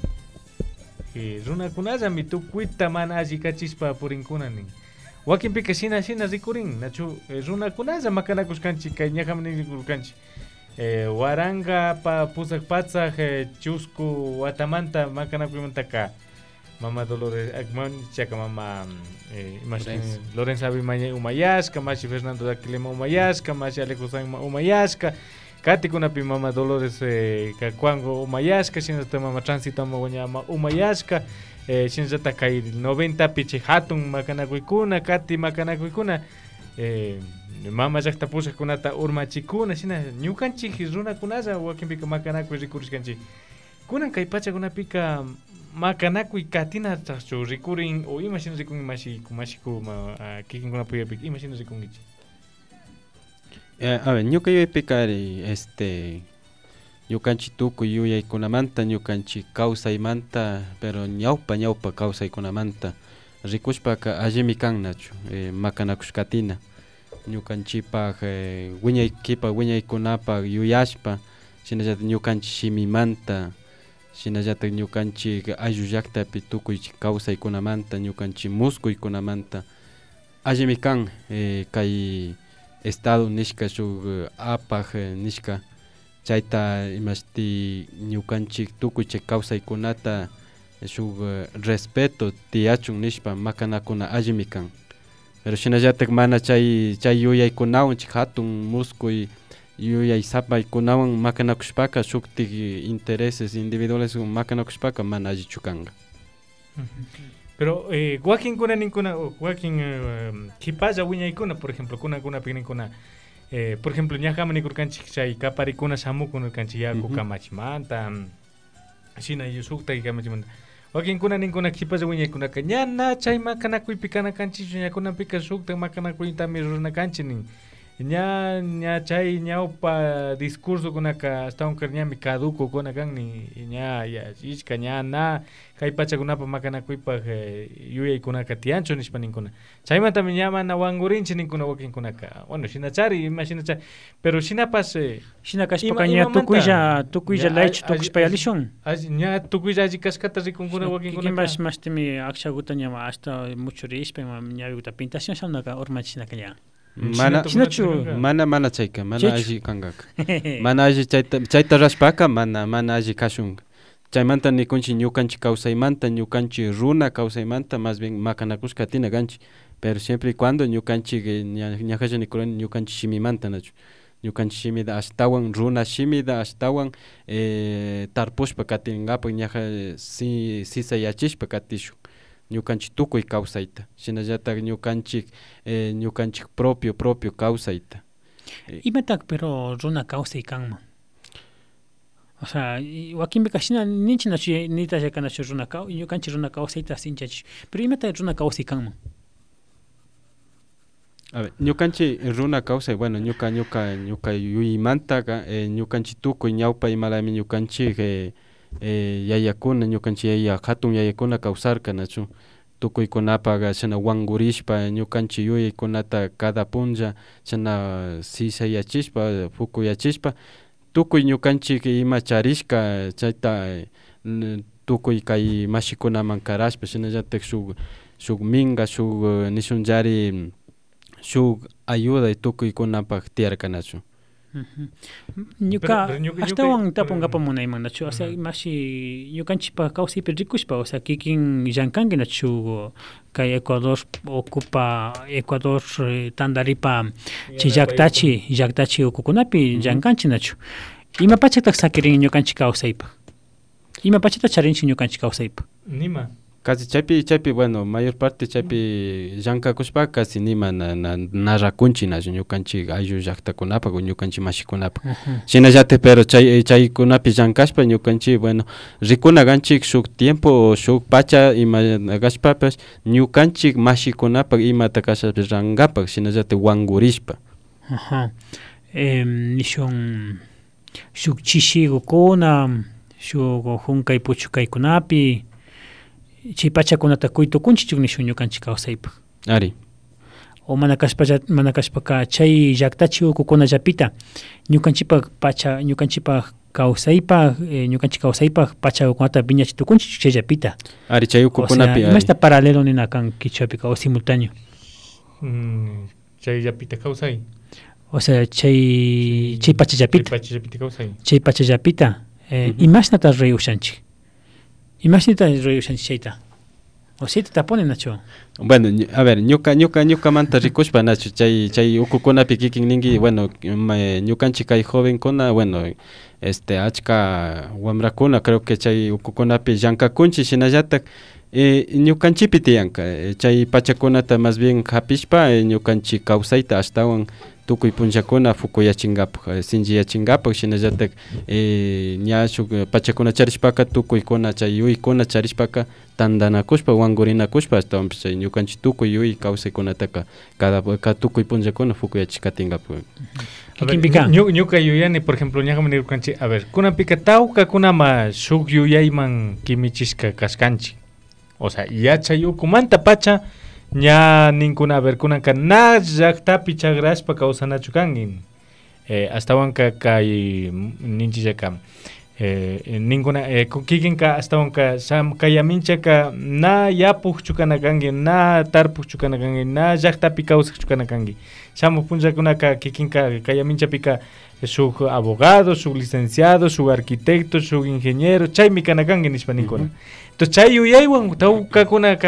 eh runakunallami tukuita mana alli kachispa purinkuna nin wakinpika shina shina rikurin nachu runakunalla makanakushkanchik kay ñaqami rikurkanchik eh waranga pa pusak patzaq chusku watamanta makanakuymantaka Mama Dolores Agman chaka mama eh Lorenzo Lorenzo Abimaña Umayashka mashi Fernando Daquilema Umayashka mashi Alejandro Umayashka Katikunapi mama Dolores eh Kakwango Umayashka sinata mama Transita Mawanyama Umayashka eh sinata kai noventa piche hatun makanakuykuna kati makanakuykuna eh mama llaqta pusaqkunata urmachikuna sina ñukanchik runakunaqa wakinpika makanakuy rikurishkanchik kunan kay pachakunapika makanakuy katina tachu rikurin o imashina rikun mashi kumashiku ma kikinkuna puyapik imashina rikungichi eh a ver ñuka yuyaypikari este ñukanchik tukuy yuyaykunamanta ñukanchik kawsaymanta pero ñawpa ñawpa kawsaykunamanta rikushpaka allimi kan nachu eh, makanakushkatina ñukanchikpaq eh, wiñaykipak wiñaykunapak yuyashpa shinallatak ñukanchik shimimanta shinallatak ñukanchik ayllu llaqtapi tukuy kawsaykunamanta ñukanchik muskuykunamanta allimi kan eh, kay estado nishka shuk apaq nishka chayta imashti ñukanchik tukuy chay kawsaykunata shuk respeto tiyachun nishpa makanakuna allimi kan pero shinallatak mana chay chay yuyaykunawan chik hatun muskuy yuyay sapaykunawan makanakushpaka shuktik intereses individuales makanakushpaka mana allichu kanga. Pero eh, wakin kuna ninkuna wakin kipaya wiñaykuna por ejemplo kuna kuna pinkuna eh, por ejemplo ñajama nikurkanchik chay kaparikuna samukunurkanchik yaku Ujú. kamachimanta shina yusukta kamachimanta wakin kuna ninkuna kipaya wiñaykunaka ñana chay makanakuypi kanakanchik ñakunapika sukta makanakuykutami ruranakanchik nin ña ña chay ñawpa discurso kunaka hasta un ñami caduco kunakan ni ña ya ishka ña na kay pachakunapa makanakuypaq yuyaykunaka tianchu nishpa ninkuna chaymantami ña mana wangurinchik ninkuna wakinkunaka bueno shinachari ima shinachari pero shinapas shina kashpaqa ña tukuylla tukuylla laychu tukushpayalishun ña tukuylla alli kashkata rikunkuna wakinkunaka kikinpas mashtimi akshakuta ña hasta mucho rishpa ñawikuta pintación shamnaka urmachishnaka ña Mana, mana, mana chayka, mana alli kankaka. Mana alli chayta, chayta rashpaka, mana, mana alli kashunka. Chaymanta nikunchik ñukanchik kawsaymanta, ñukanchik runa kawsaymanta, más bien makanakushka tina kanchik. Pero siempre y cuando ñukanchik, ñajacha nikurani ñukanchik shimimanta nachu. Ñukanchik shimida ashtawan, runa shimida ashtawan, eh, tarpushpa katingapak ñaja si, sisayachishpa katishun. Ñukanchik tukuy kawsayta shinallatak ñukanchik eh, ñukanchik propio propio kawsayta imatak pero runa kawsay kanman o sea wakinbika shina ninchinachu nitallakanachu runa kaw ñukanchik runa kawsayta sinchachu pero imatak runa kawsay kanman a ver ñukanchik runa kawsay bueno ñuka ñuka ñuka yuymantaka eh, ñukanchik tukuy ñawpa imalami ñukanchik eh, eh, yayakuna ñukanchik yaya hatun yayakuna kawsarkanachu tukuykunapaqa chana wangurishpa ñukanchik yuyaykunata cada punlla chana sisayachishpa fukuyachishpa tukuy ñukanchik ima charishka chayta tukuy kay mashikunaman karashpa shinallatak shuk shuk minga shuk nishunllari shuk ayuda tukuykunapak tiyarkanachu. Ñuka ashtawan tapungapan munaymannachu o sea mashi ñukanchikpa kawsaypi rikushpa o sea kikin llankankinachu kay Ecuador ocupa Ecuador tandaripa chay llaqtachi llaqtachi ukukunapi llankanchinachu imapachata sakirin ñukanchik kawsaypa imapachata charinchik ñukanchik kawsaypa nima casi chaypi chaypi bueno mayor parte chaypi llankakushpa casi nima na na narrakunchik nachu ñukanchik ayllu llaqtakunapak ñukanchik mashikunapak shinallatik pero chay chaykunapi llankashpa ñukanchik bueno rikuna kanchik shuk tiempo shuk pacha ima kashpapas ñukanchik mashikunapak imata kashapi rankapak shinallatik wangurishpa ajá eh, nishun shuk chishigukuna shuk hunkay puchukaykunapi chay pachakunata kuytukunchik nishun ñukanchik kawsaypaq ari o mana kashpa mana kashpaka chay llaqtachi ukukunallapita ñukanchikpak pacha ñukanchikpak kawsaypaq eh, ñukanchik kawsaypaq pachakunata piñachitukunchik chayllapita ari chay ukukunapi o sea, imashta paralelo nina kan kichwapika o simultáneo mm, chayllapita kawsay o sea chay chay pachallapita chay pachallapita kawsay chay pachallapita eh, uh-huh. imashnata reyushanchik imashnita reyushanchik chayta o chayta ponen nacho bueno a ver ñuka ñuka ñuka manta rikushpa nacho chay chay ukukunapi kikin ningi bueno ñukanchik kay jovenkuna bueno este achka wamrakuna creo que chay ukukunapi llankakunchik shinallatak eh, ñukanchipi tiyanka chay pachakunata más bien hapishpa eh, ñukanchik kawsayta ashtawan tukuy punllakuna fukuyachingapak sinchiyachingapak shinallatak eh, ña shuk pachakuna charishpaka tukuykuna chay yuykuna charishpaka tandanakushpa wangurinakushpa ashtawanpish chay ñukanchik tukuy yuy kawsaykunataka cada cada tukuy punllakuna fukuyachikatingapak. Ñuka yuyani por ejemplo ñajami nirkanchik a ver kunapika tawka kunama shuk yuyayman kimichishka kashkanchik o sea yachay ukumanta pacha ña ninkuna a ver kunanka na llaqtapi chagrashpa kawsanachu kankin eh, ashtawanka kay ninchillaka eh, ninkuna eh, kikinka ashtawanka kayaminchaka na yapukchu kana kankin na tarpukchu kana kankin na llaqtapi kawsakchu kana kankin shamuq punllakunaka kikinka kayaminchapika shuk abogado, shuk licenciado, shuk arquitecto, shuk ingeniero chaymi kana kankin nishpa ninkuna entonces chay yuyaywan tawkakunaka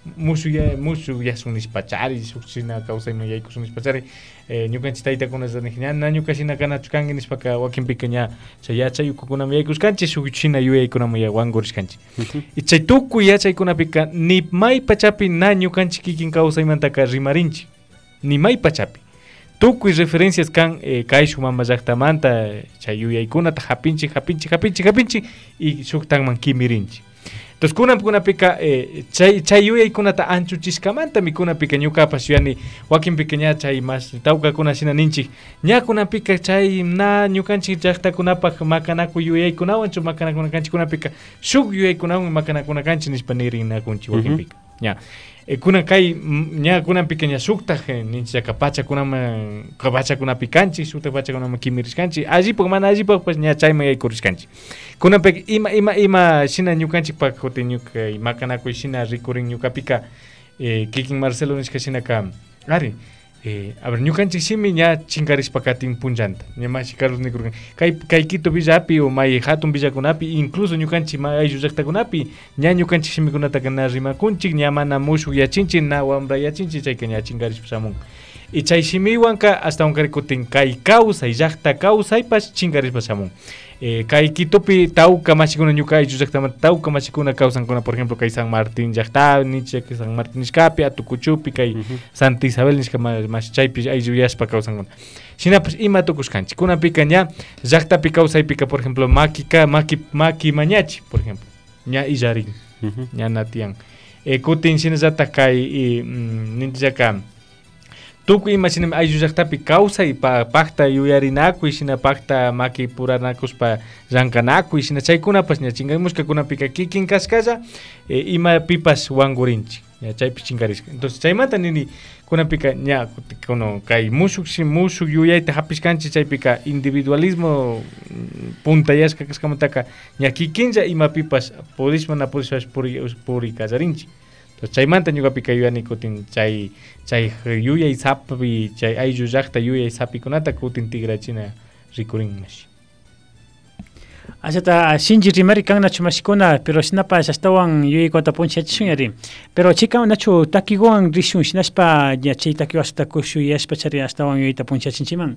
musu ya musu ya sunispachari suksina kausayman yayku sunispachari ñukanchik taytakunas ña ñukashina kanachukanki nispaka wakinpika ña chay yachay ukukunami yaykuskanchik shukchina yuyaykunaman ya wankurishkanchik y chay tukuy yachaykunapika ni may pachapi na ñukanchik kikin kawsaymantaka rimarinchik ni may pachapi tukuy referencias kan eh, kay shuk mama llaqtamanta chay yuyaykunata hapinchik hapinchik hapinchik hapinchik y shuktanman kimirinchik. Entonces kunan kunapika eh, chay chay yuyaykunata anchuchiskamanta mi kunapika ñukapas yani wakinpika ña chay mas tawkakuna shina ninchik ña kunapika chay na ñukanchik llaqtakunapak makanakuy yuyaykunawan chu makanakunakanchik kunapika shuk yuyaykunawan makanakunakanchik nispa nirinakunchik wakinpika ña eh, kunan kay ña kunapika ña shuktaj ninchika pachakunaman pachakunapikanchik shuktaj pachakunaman kimirishkanchik allipak mana allipak pues ña chayman yaykurishkanchik kunapika ima ima ima shina ñukanchikpak kutin ñuka makanakuy shina rikurin ñukapika eh, kikin Marcelo nishka shinaka ari eh, a ver ñukanchik shimi ña chinkarishpa katin punchanta ña mashi Carlos nikurkan kay kay Quito villapi o may hatun villakunapi incluso ñukanchik may ayllu llaqtakunapi ña ñukanchik shimikunata na rimakunchik ña mana mushuk yachinchik na wambra yachinchik chayka ña chinkarishpa shamun y chay shimiwanka hasta unkari kutin kay kawsay llaqta kawsaypas chinkarishpa shamun eh, kay Quitopi tawka mashikuna ñuka ayllu llaqtamanta tawka mashikuna kawsankuna por ejemplo kay San Martín llaqta nichik San Martín nishkapi Atukuchupi kay uh-huh. Santa Isabel nishka mas chaypi ayllu yashpa kawsankuna shinapas ima tukushkanchik kunapika ña llaqtapi kawsaypika por ejemplo makika maki maki mañachi por ejemplo ña illarin uh-huh. ña natian eh, kutin shinallatak kay eh, mm, ninchaka tukuy imasinami ayllu llaqtapi kawsay pa pakta yuyarinakuy shina pakta maki puranakuspa llankanakuy shina chaykunapas ña chinkamushkakunapika kikin kashkalla e, imapipas wankurinchik ña chaypi chinkarishka entonces chaymanta nini kunapika ña kuno kay mushuk mushuk yuyayta hapishkanchik chaypika individualismo puntayashka kashkamantaka ña kikinlla imapipas pudishman apudishpash puri puri kallarinchik chaymanta ñukapika yuyani kutin chay chay yuyay sapi chay ayllu llaqta yuyay sapikunata kutin tigrachina rikurinmashi. Ashata shinji rimari kan nachu mashikuna pero shinapas ashtawan yuyaykota punchachishunari pero chika nachu takiwan rishun shinashpa ña chay takiwa hasta kushu yashpa chari ashtawan yuyayta punchachinchiman.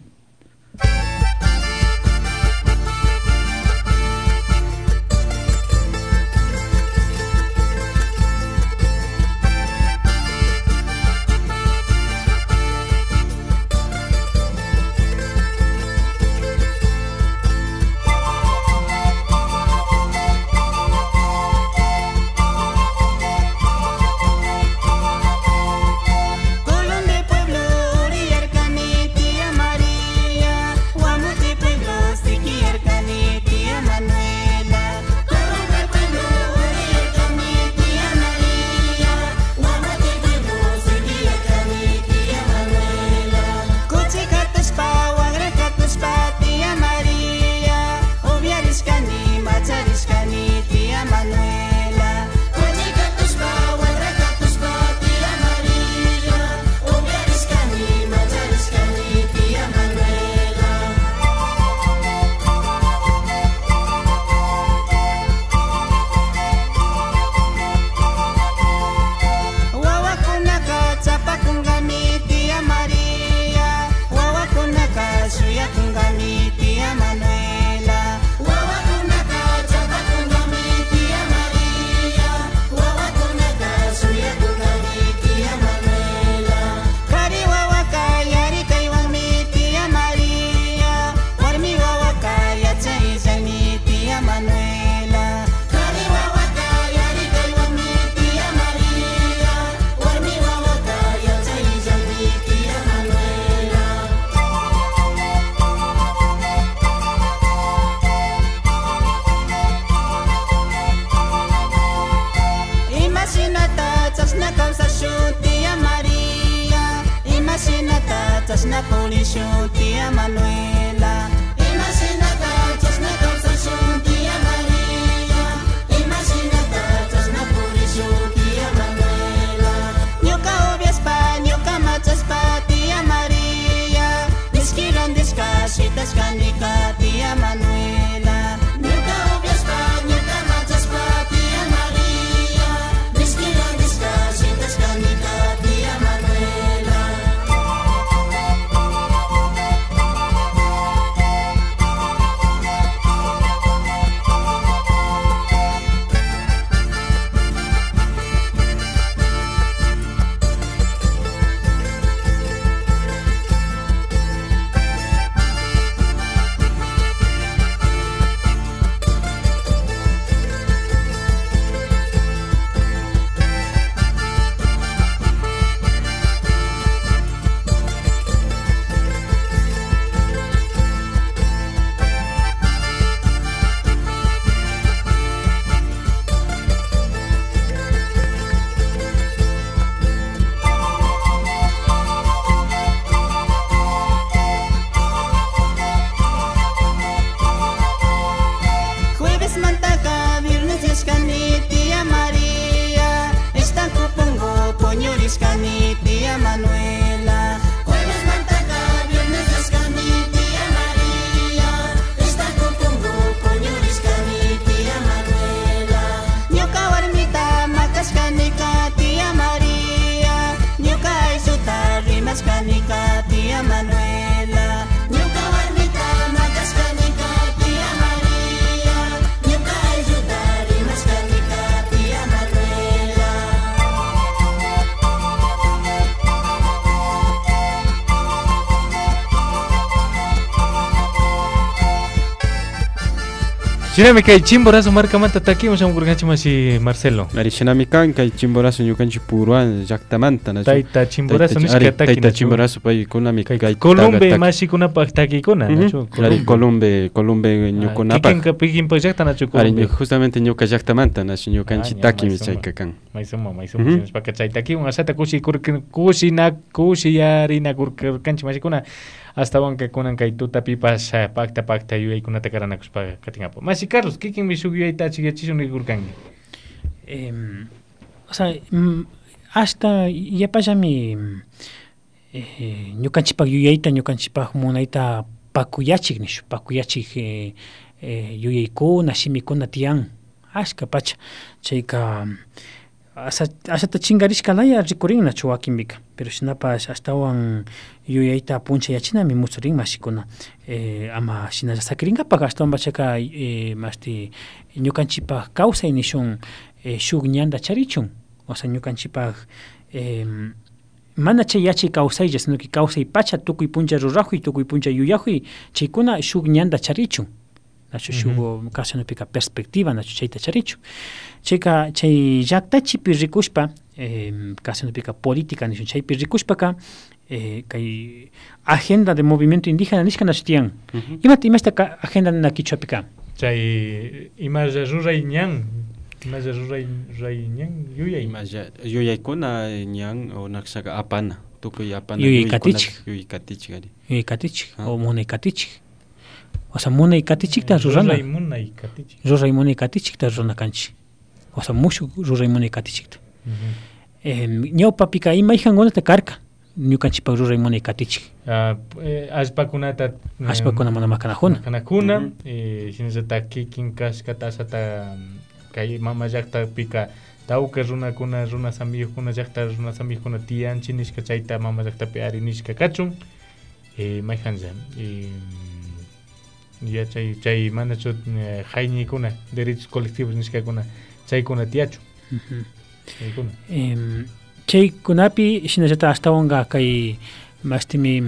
Manuela, kanika tía María, ñuka isuta rimas kanika tía Manuela, ñuka warmita matas kanika tía María, ñuka isuta rimas kanika tía Manuela. Shinami kay chimborazo marca manta taki mo siyang kurganchi masi Marcelo. Ari shinami kan kay chimborazo ñukanchik puruan llaqtamanta na. Tayta chimborazo nishka taki. Tayta chimborazo pay kunami kay Colombe masi kunapaq takikuna nachu. Ari Colombe Colombe ñukunapaq. Kikin ka pikin pa llaqta nachu. Ari justamente ñuka llaqtamanta na ñukanchik taki mi chayka kan. Maysuma maysuma paka chay taki un asata kushi kushi na kushi yari na kurkanchi masi kuna. Hasta wanka kunan kay tuta pipas pacta pacta yuyay kunata karanakus pa katingapo. Masi Carlos, kikin mi sugiyayta chigachishun rikurkangi. Eh, o sea, hasta ya payami eh, ñukanchipak yuyayta ñukanchipak munayta pakuyachik nishu pakuyachik eh, eh, yuyaykuna shimikuna tiyan ashka pacha chayka asata chingarishkalaya rikurinnachu wakinmika pero shinapash ashtawan yuyayta punchayachinami musurin mashikuna eh, ama shinalla sakirinkapak ashtawan pachaka eh, mashti ñukanchipak kawsay nishun eh, shuk ñanda charichun o sea ñukanchipak eh, mana chay yachay kawsaylla sino que kawsay pacha tukuy puncha rurajuy tukuy puncha yuyajuy chaykuna shuk ñanda charichun nachu shuk casanopika perspectiva nachu chayta charichun chayka chay llaqtachipi rikushpa eh, casanopika política nishun chaypi rikushpaka eh, kay agenda de movimiento indígena nishka nachu tiyan imata imashta agenda na kichwapika chay imalla ruray ñan imalla ruray ruray ñan yuyay imalla yuyaykuna ñan o naqshaka apana tukuy apana yuyay katichik yuyay katichik ari yuyay katichik o munay katichik o sea munay katichikta rurana ruray munay katichik ruray munay katichikta rurana kanchik o sea mucho ruray munay katichikta eh, ñawpapika imayjankunata karka ñukanchipak ruray munay katichik allpakunata allpakuna mana makanakuna makanakuna shinallata kikin kashkata asata kay mama llaqtapika tawka runakuna runa samiyuqkuna llaqta runa samiyuqkuna tiyanchi nishka chayta mama llaqtapi ari nishka kachun eh, mayjanja eh, ya chay chay manachu hayñikuna derechos colectivos nishkakuna chaykuna tiyachu chaykuna eh, chaykunapi shinallata ashtawanqa kay mastimi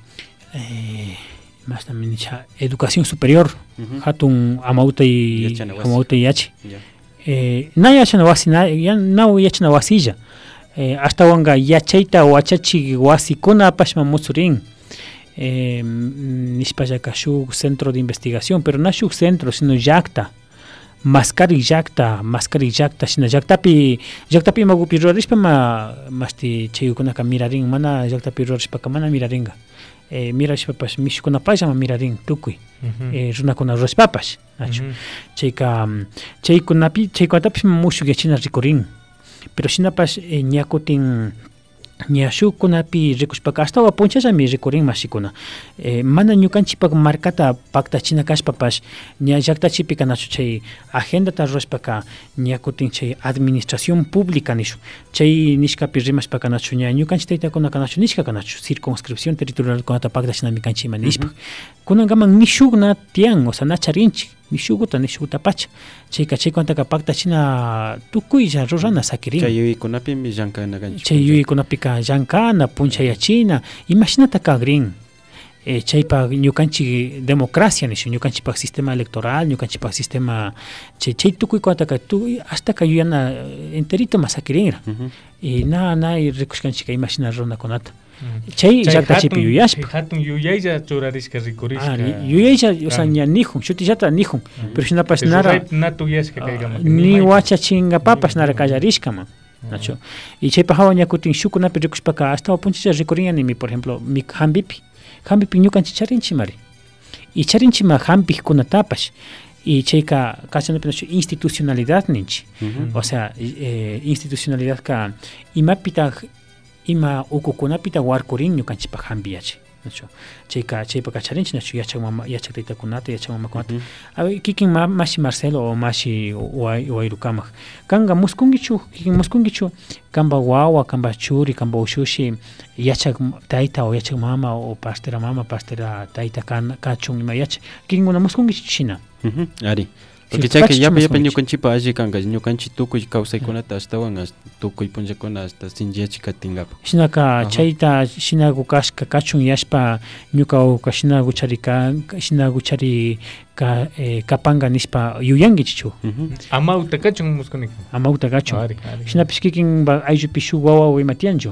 eh, mastami nisha educación superior hatun amautay amautay yachi eh, na yachana wasi na na yachana wasilla eh, ashtawanqa yachayta wachachi wasikuna apashma musurin eh, nishpallaka shuk centro de investigación pero na shuk centro sino llaqta mascari llaqta mascari llaqta shina llaqtapi llaqtapi magupi rurarishpa ma mashti chaykunaka mirarin mana llaqtapi rurarishpaka mana miraringa eh, mirarishpapash mishkunapashama mirarin tukuy eh, runakuna rurashpapash nachu chayka chaykunapi chaykunatapish mushuk yachina rikurin pero shinapash eh, ñakutin ña shukkunapi rikushpaka ashtawa punchallami rikurin mashikuna eh, mana ñukanchipak markata paktachina kashpapash ña llaqtachipika nachu chay agendata rurashpaka ña kutin chay administración pública nishu chay nishkapi rimashpaka nachu ña ñukanchik taytakunaka nachu nishkaka nachu circunscripción territorialkunata paktachinami kanchima nishpa kunankaman nishukna tiyan o sea na charinchik nishukuta nishukuta pacha chayka chaykuntaka paktachina tukuylla rurana sakirin chay yuyaykunapimi llankana kanchik chay yuyaykunapika llankana punchayachina imashinata kagrin eh, chaypa ñukanchik democracia nishu ñukanchipak sistema electoral ñukanchipak sistema chay chay tukuykunataka tukuy hasta yuyana enterito masakirinra y na na rikushkanchik imashina runakunata chay llaqtachipi yuyashpa hatun yuyaylla churarishka rikurishka yuyaylla o sea ña nijun shutillata nijun pero shinapash nara ni wachachingapapash nara kallarishkama nacho y chaypa hawa ñakutin shukunapi rikushpaka hasta punchilla rikurinyanimi por ejemplo mi hambipi hambipi ñukanchik charinchimari y charinchima hampikkunatapash y chayka kachanapi nachu institucionalidad ninchi o sea eh, institucionalidad ka imapita ima ukukunapita warkurin ñukanchipak hambiyachi nacho chayka chaypa kacharinchik nacho yachak mama yachak taytakunata yachak mamakunata a ver kikin mashi Marcelo o mashi wayrukamak kanga muskunkichu kikin muskunkichu kamba wawa kamba churi kamba ushushi yachak tayta o yachak mama o pastera mama pastera tayta kachun ima yachak kikin una muskunkichu china ari porque chayka yapa yapa ñukanchipa alli kanka ñukanchik tukuy kawsaykunata ashtawan tukuy punllakuna hasta sinchiyachi katingapa shinaka chayta shinaku kashka kachun yashpa ñuka uka shinaku chari ka shinaku chari ka kapanga nispa yuyankichu amauta kachun muskunik amauta kachun shinapish kikin ba ayllupi shuk wawa ima tianchu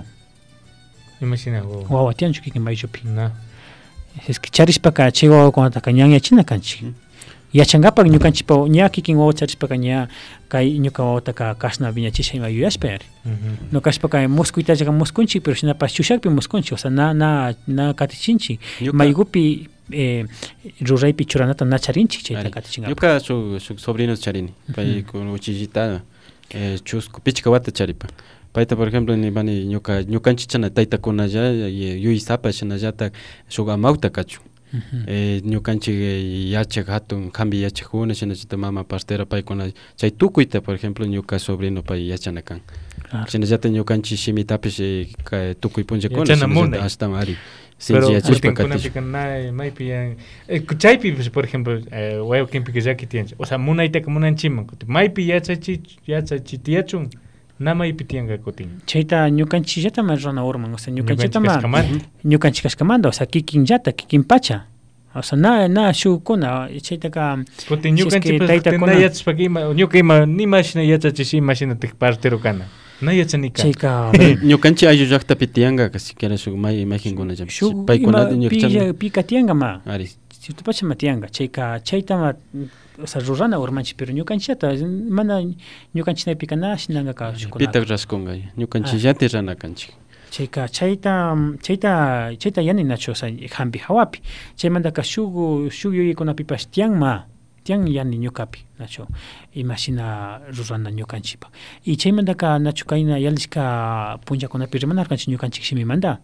imagina wawa wawa tianchu kikin ba ayllupi na es que charispaka chay wawakunataka ñañachina kanchik yachangapak ñukanchipa ña kikin wawa charispaka ña kay ñuka wawataka kashna viñachisha ima yuyashpa yari no kashpaka muskuytallaqa muskunchik pero shinapas chushakpi muskunchik o sea na na na katichinchik maygupi eh, ruraypi churanata na charinchik chayta katichingapak ñuka su su sobrinos charini pay con uchillita eh, chusku pichka wata charipa payta por ejemplo ni bani ñuka ñukanchik chana taytakunalla yuysapa shanallata shuk amawta kachu eh ñukanchik yachak hatun kambi yachakuna shinachita mama pastera paykuna chay tukuyta por ejemplo ñuka sobrino pay yachanakan shinallata ñukanchik shimitapish tukuy punllakuna hasta mari pero kutinkunapika maypi chaypi por ejemplo wayukinpika llaki tiyanchik o sea munaytaka munanchiman maypi yachachi yachachitiyachun namaypi tiyanka kutin chayta ñukanchillata rana urman o sea ñukanchitama ñukanchik kashkamanta o sea kikinllata kikin pacha o sea na na shukuna chaytaka kutin ñukanchik na yachashpaka ima ñuka ima nimashina yachachish imashinatik partero kana na yachanika chayka ñukanchik ayllu llaqtapi tiyanka siquiera shuk may imagenkuna paykunata ñukanchik pika tiyankama ari situpachama tiyanka chayka chaytama o sea rurana urmanchik pero ñukanchikta mana ñukanchinaypika na shinanka shukuna pitak raskunga ñukanchillati rana kanchik chayka chayta chayta chayta yani nacho o sea hampi hawapi chaymantaka shuk shuk yuyaykunapipash tiyanma tiyan yani ñukapi nacho imashina rurana ñukanchikpa y chaymantaka nacho kayna yalishka punllakunapi rimanarkanchik ñukanchik shimimanta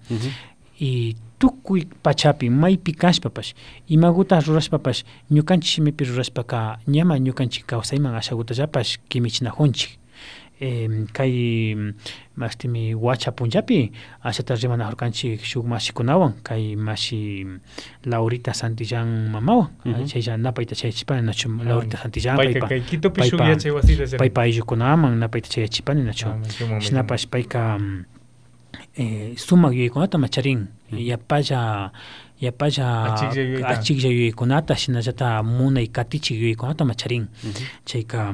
y tukuy pachapi maypi kashpapash imaguta rurashpapash ñukanchik shimipi rurashpaka ñama ñukanchik kawsayman ashagutallapash kimichinajunchik eh, kay mastimi wacha punllapi ashata rimanajurkanchik shuk mashikunawan kay mashi Laurita Santillán mamawan chaylla napayta chayachipani nacho Laurita Santillán paypa paypa paypa ayllukunaman napayta chayachipani nacho shinapash payka eh, sumak yuyaykunata macharin yapalla yapalla achiklla yuyaykunata shinallata munay katichik yuyaykunata macharin chayka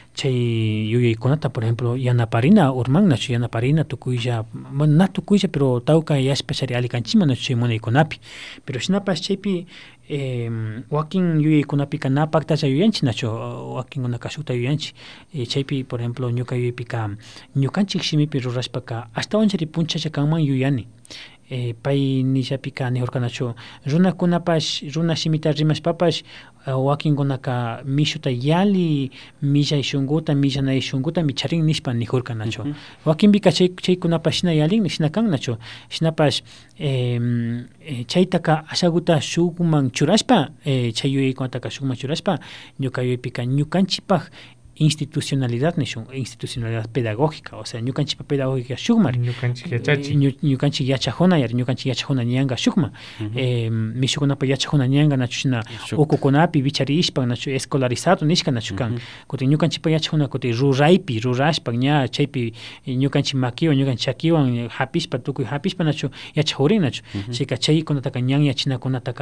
chay yuyaykunata por ejemplo yanaparina urman nacho yanaparina tukuylla bueno na tukuylla pero tawka yashpashari alikanchima nacho chay munaykunapi pero shinapash chaypi eh, wakin yuyaykunapika na paktalla yuyanchik nacho wakinkuna kashukta yuyanchik eh, chaypi por ejemplo ñuka yuyaypika ñukanchik shimipi rurashpaka ashtawanchari punchacha kanman yuyani eh, pay nishapika nijurkanachu runakunapash runa shimita rimashpapash uh, wakinkunaka mishuta yali millay shunguta millanay shunguta micharin nishpa nijurkanachu uh -huh. wakinpika chay chaykunapash shina yalin shina kannachu shinapash eh, eh, chaytaka ashaguta shukman churashpa eh, chay yuyaykunataka shukman churashpa ñuka yuyaypika ñukanchipaj institucionalidad nishun institucionalidad pedagógica o sea ñukanchikpa pedagógica shukmar ñukanchik yachachi ñukanchik yachajuna yar ñukanchik yachajuna ñanga shukma eh mishukunapa yachajuna ñanga nachushina ukukunapi bicharishpa nachu escolarizado nishka nachukan kuti ñukanchikpa yachajuna kuti ruraypi rurashpa ña chaypi ñukanchik makiwan ñukanchik chakiwan hapishpa tukuy hapishpa nachu yachajurin nachu chayka chaykunataka ñan yachinakunataka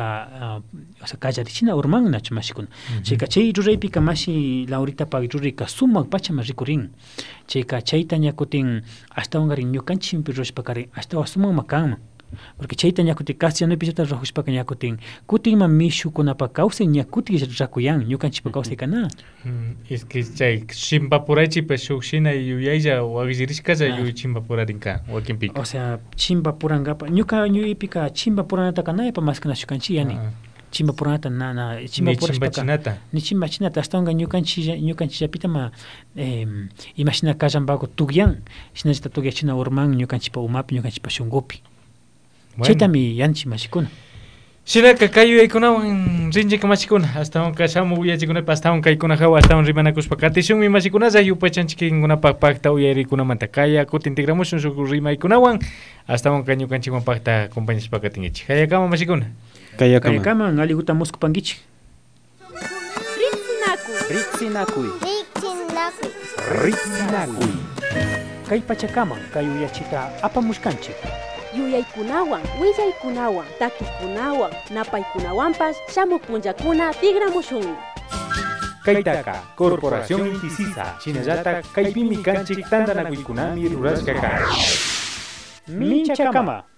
o sea kallarichina urman nachu mashikuna chayka chay ruraypika mashi Lauritapa ka sumak pachama rikurin chayka chayta ñakutin ashtawankarin ñukanchikpi rurashpakarin ashtawa sumak makanman porque chayta ñakutin casi yanuypillata rujushpaka ñakutin kutinman mishukunapa kawsay ña kutin rakuyan ñukanchikpa kawsay kana es que chay chimpapuraychipa shuk shina yuyaylla waqllirishkalla yuy chimpapurarinka wakinpika o sea chimpapurankapak ñuka ñuyaypika chimpapuranata kanaypa maskanashukanchik yani chimba puranata na na chimba purashpaka ni chimba chinata hasta ñukanchik ñukanchikllapita ma eh, imashina kallanpako tukyan shinallata tukyachina urman ñukanchikpa umapi ñukanchikpa shunkupi Chaytami yanchi mashikuna. Shiraka kayu aykunawan rinchika mashikuna hasta kashamu uyachikunapi hasta kaykuna hawa hasta rimanakushpa katishunmi mashikunaza yupaychanchikkunapaq pakta uyariykunamanta kaya kutin tigramushun shuk rimaykunawan hasta ñukanchikwan pakta acompañashpa katinkichik. Hayakama mashikuna. Kayakama. Kayakama aliguta muskupankichik. Ritzinakuy. Ritzinakuy. Ritzinakuy. Kay pachakama kay uyachita apamushkanchik. Yuyaykunawan, willaykunawan, takikunawan, napaykunawanpas shamukunlakuna tigramushunmi. Kaytaka, Corporación Intisisa, Chinallata, Kaypimi Kanchik Tandanakuykunami Rurashkaka. Minchakama.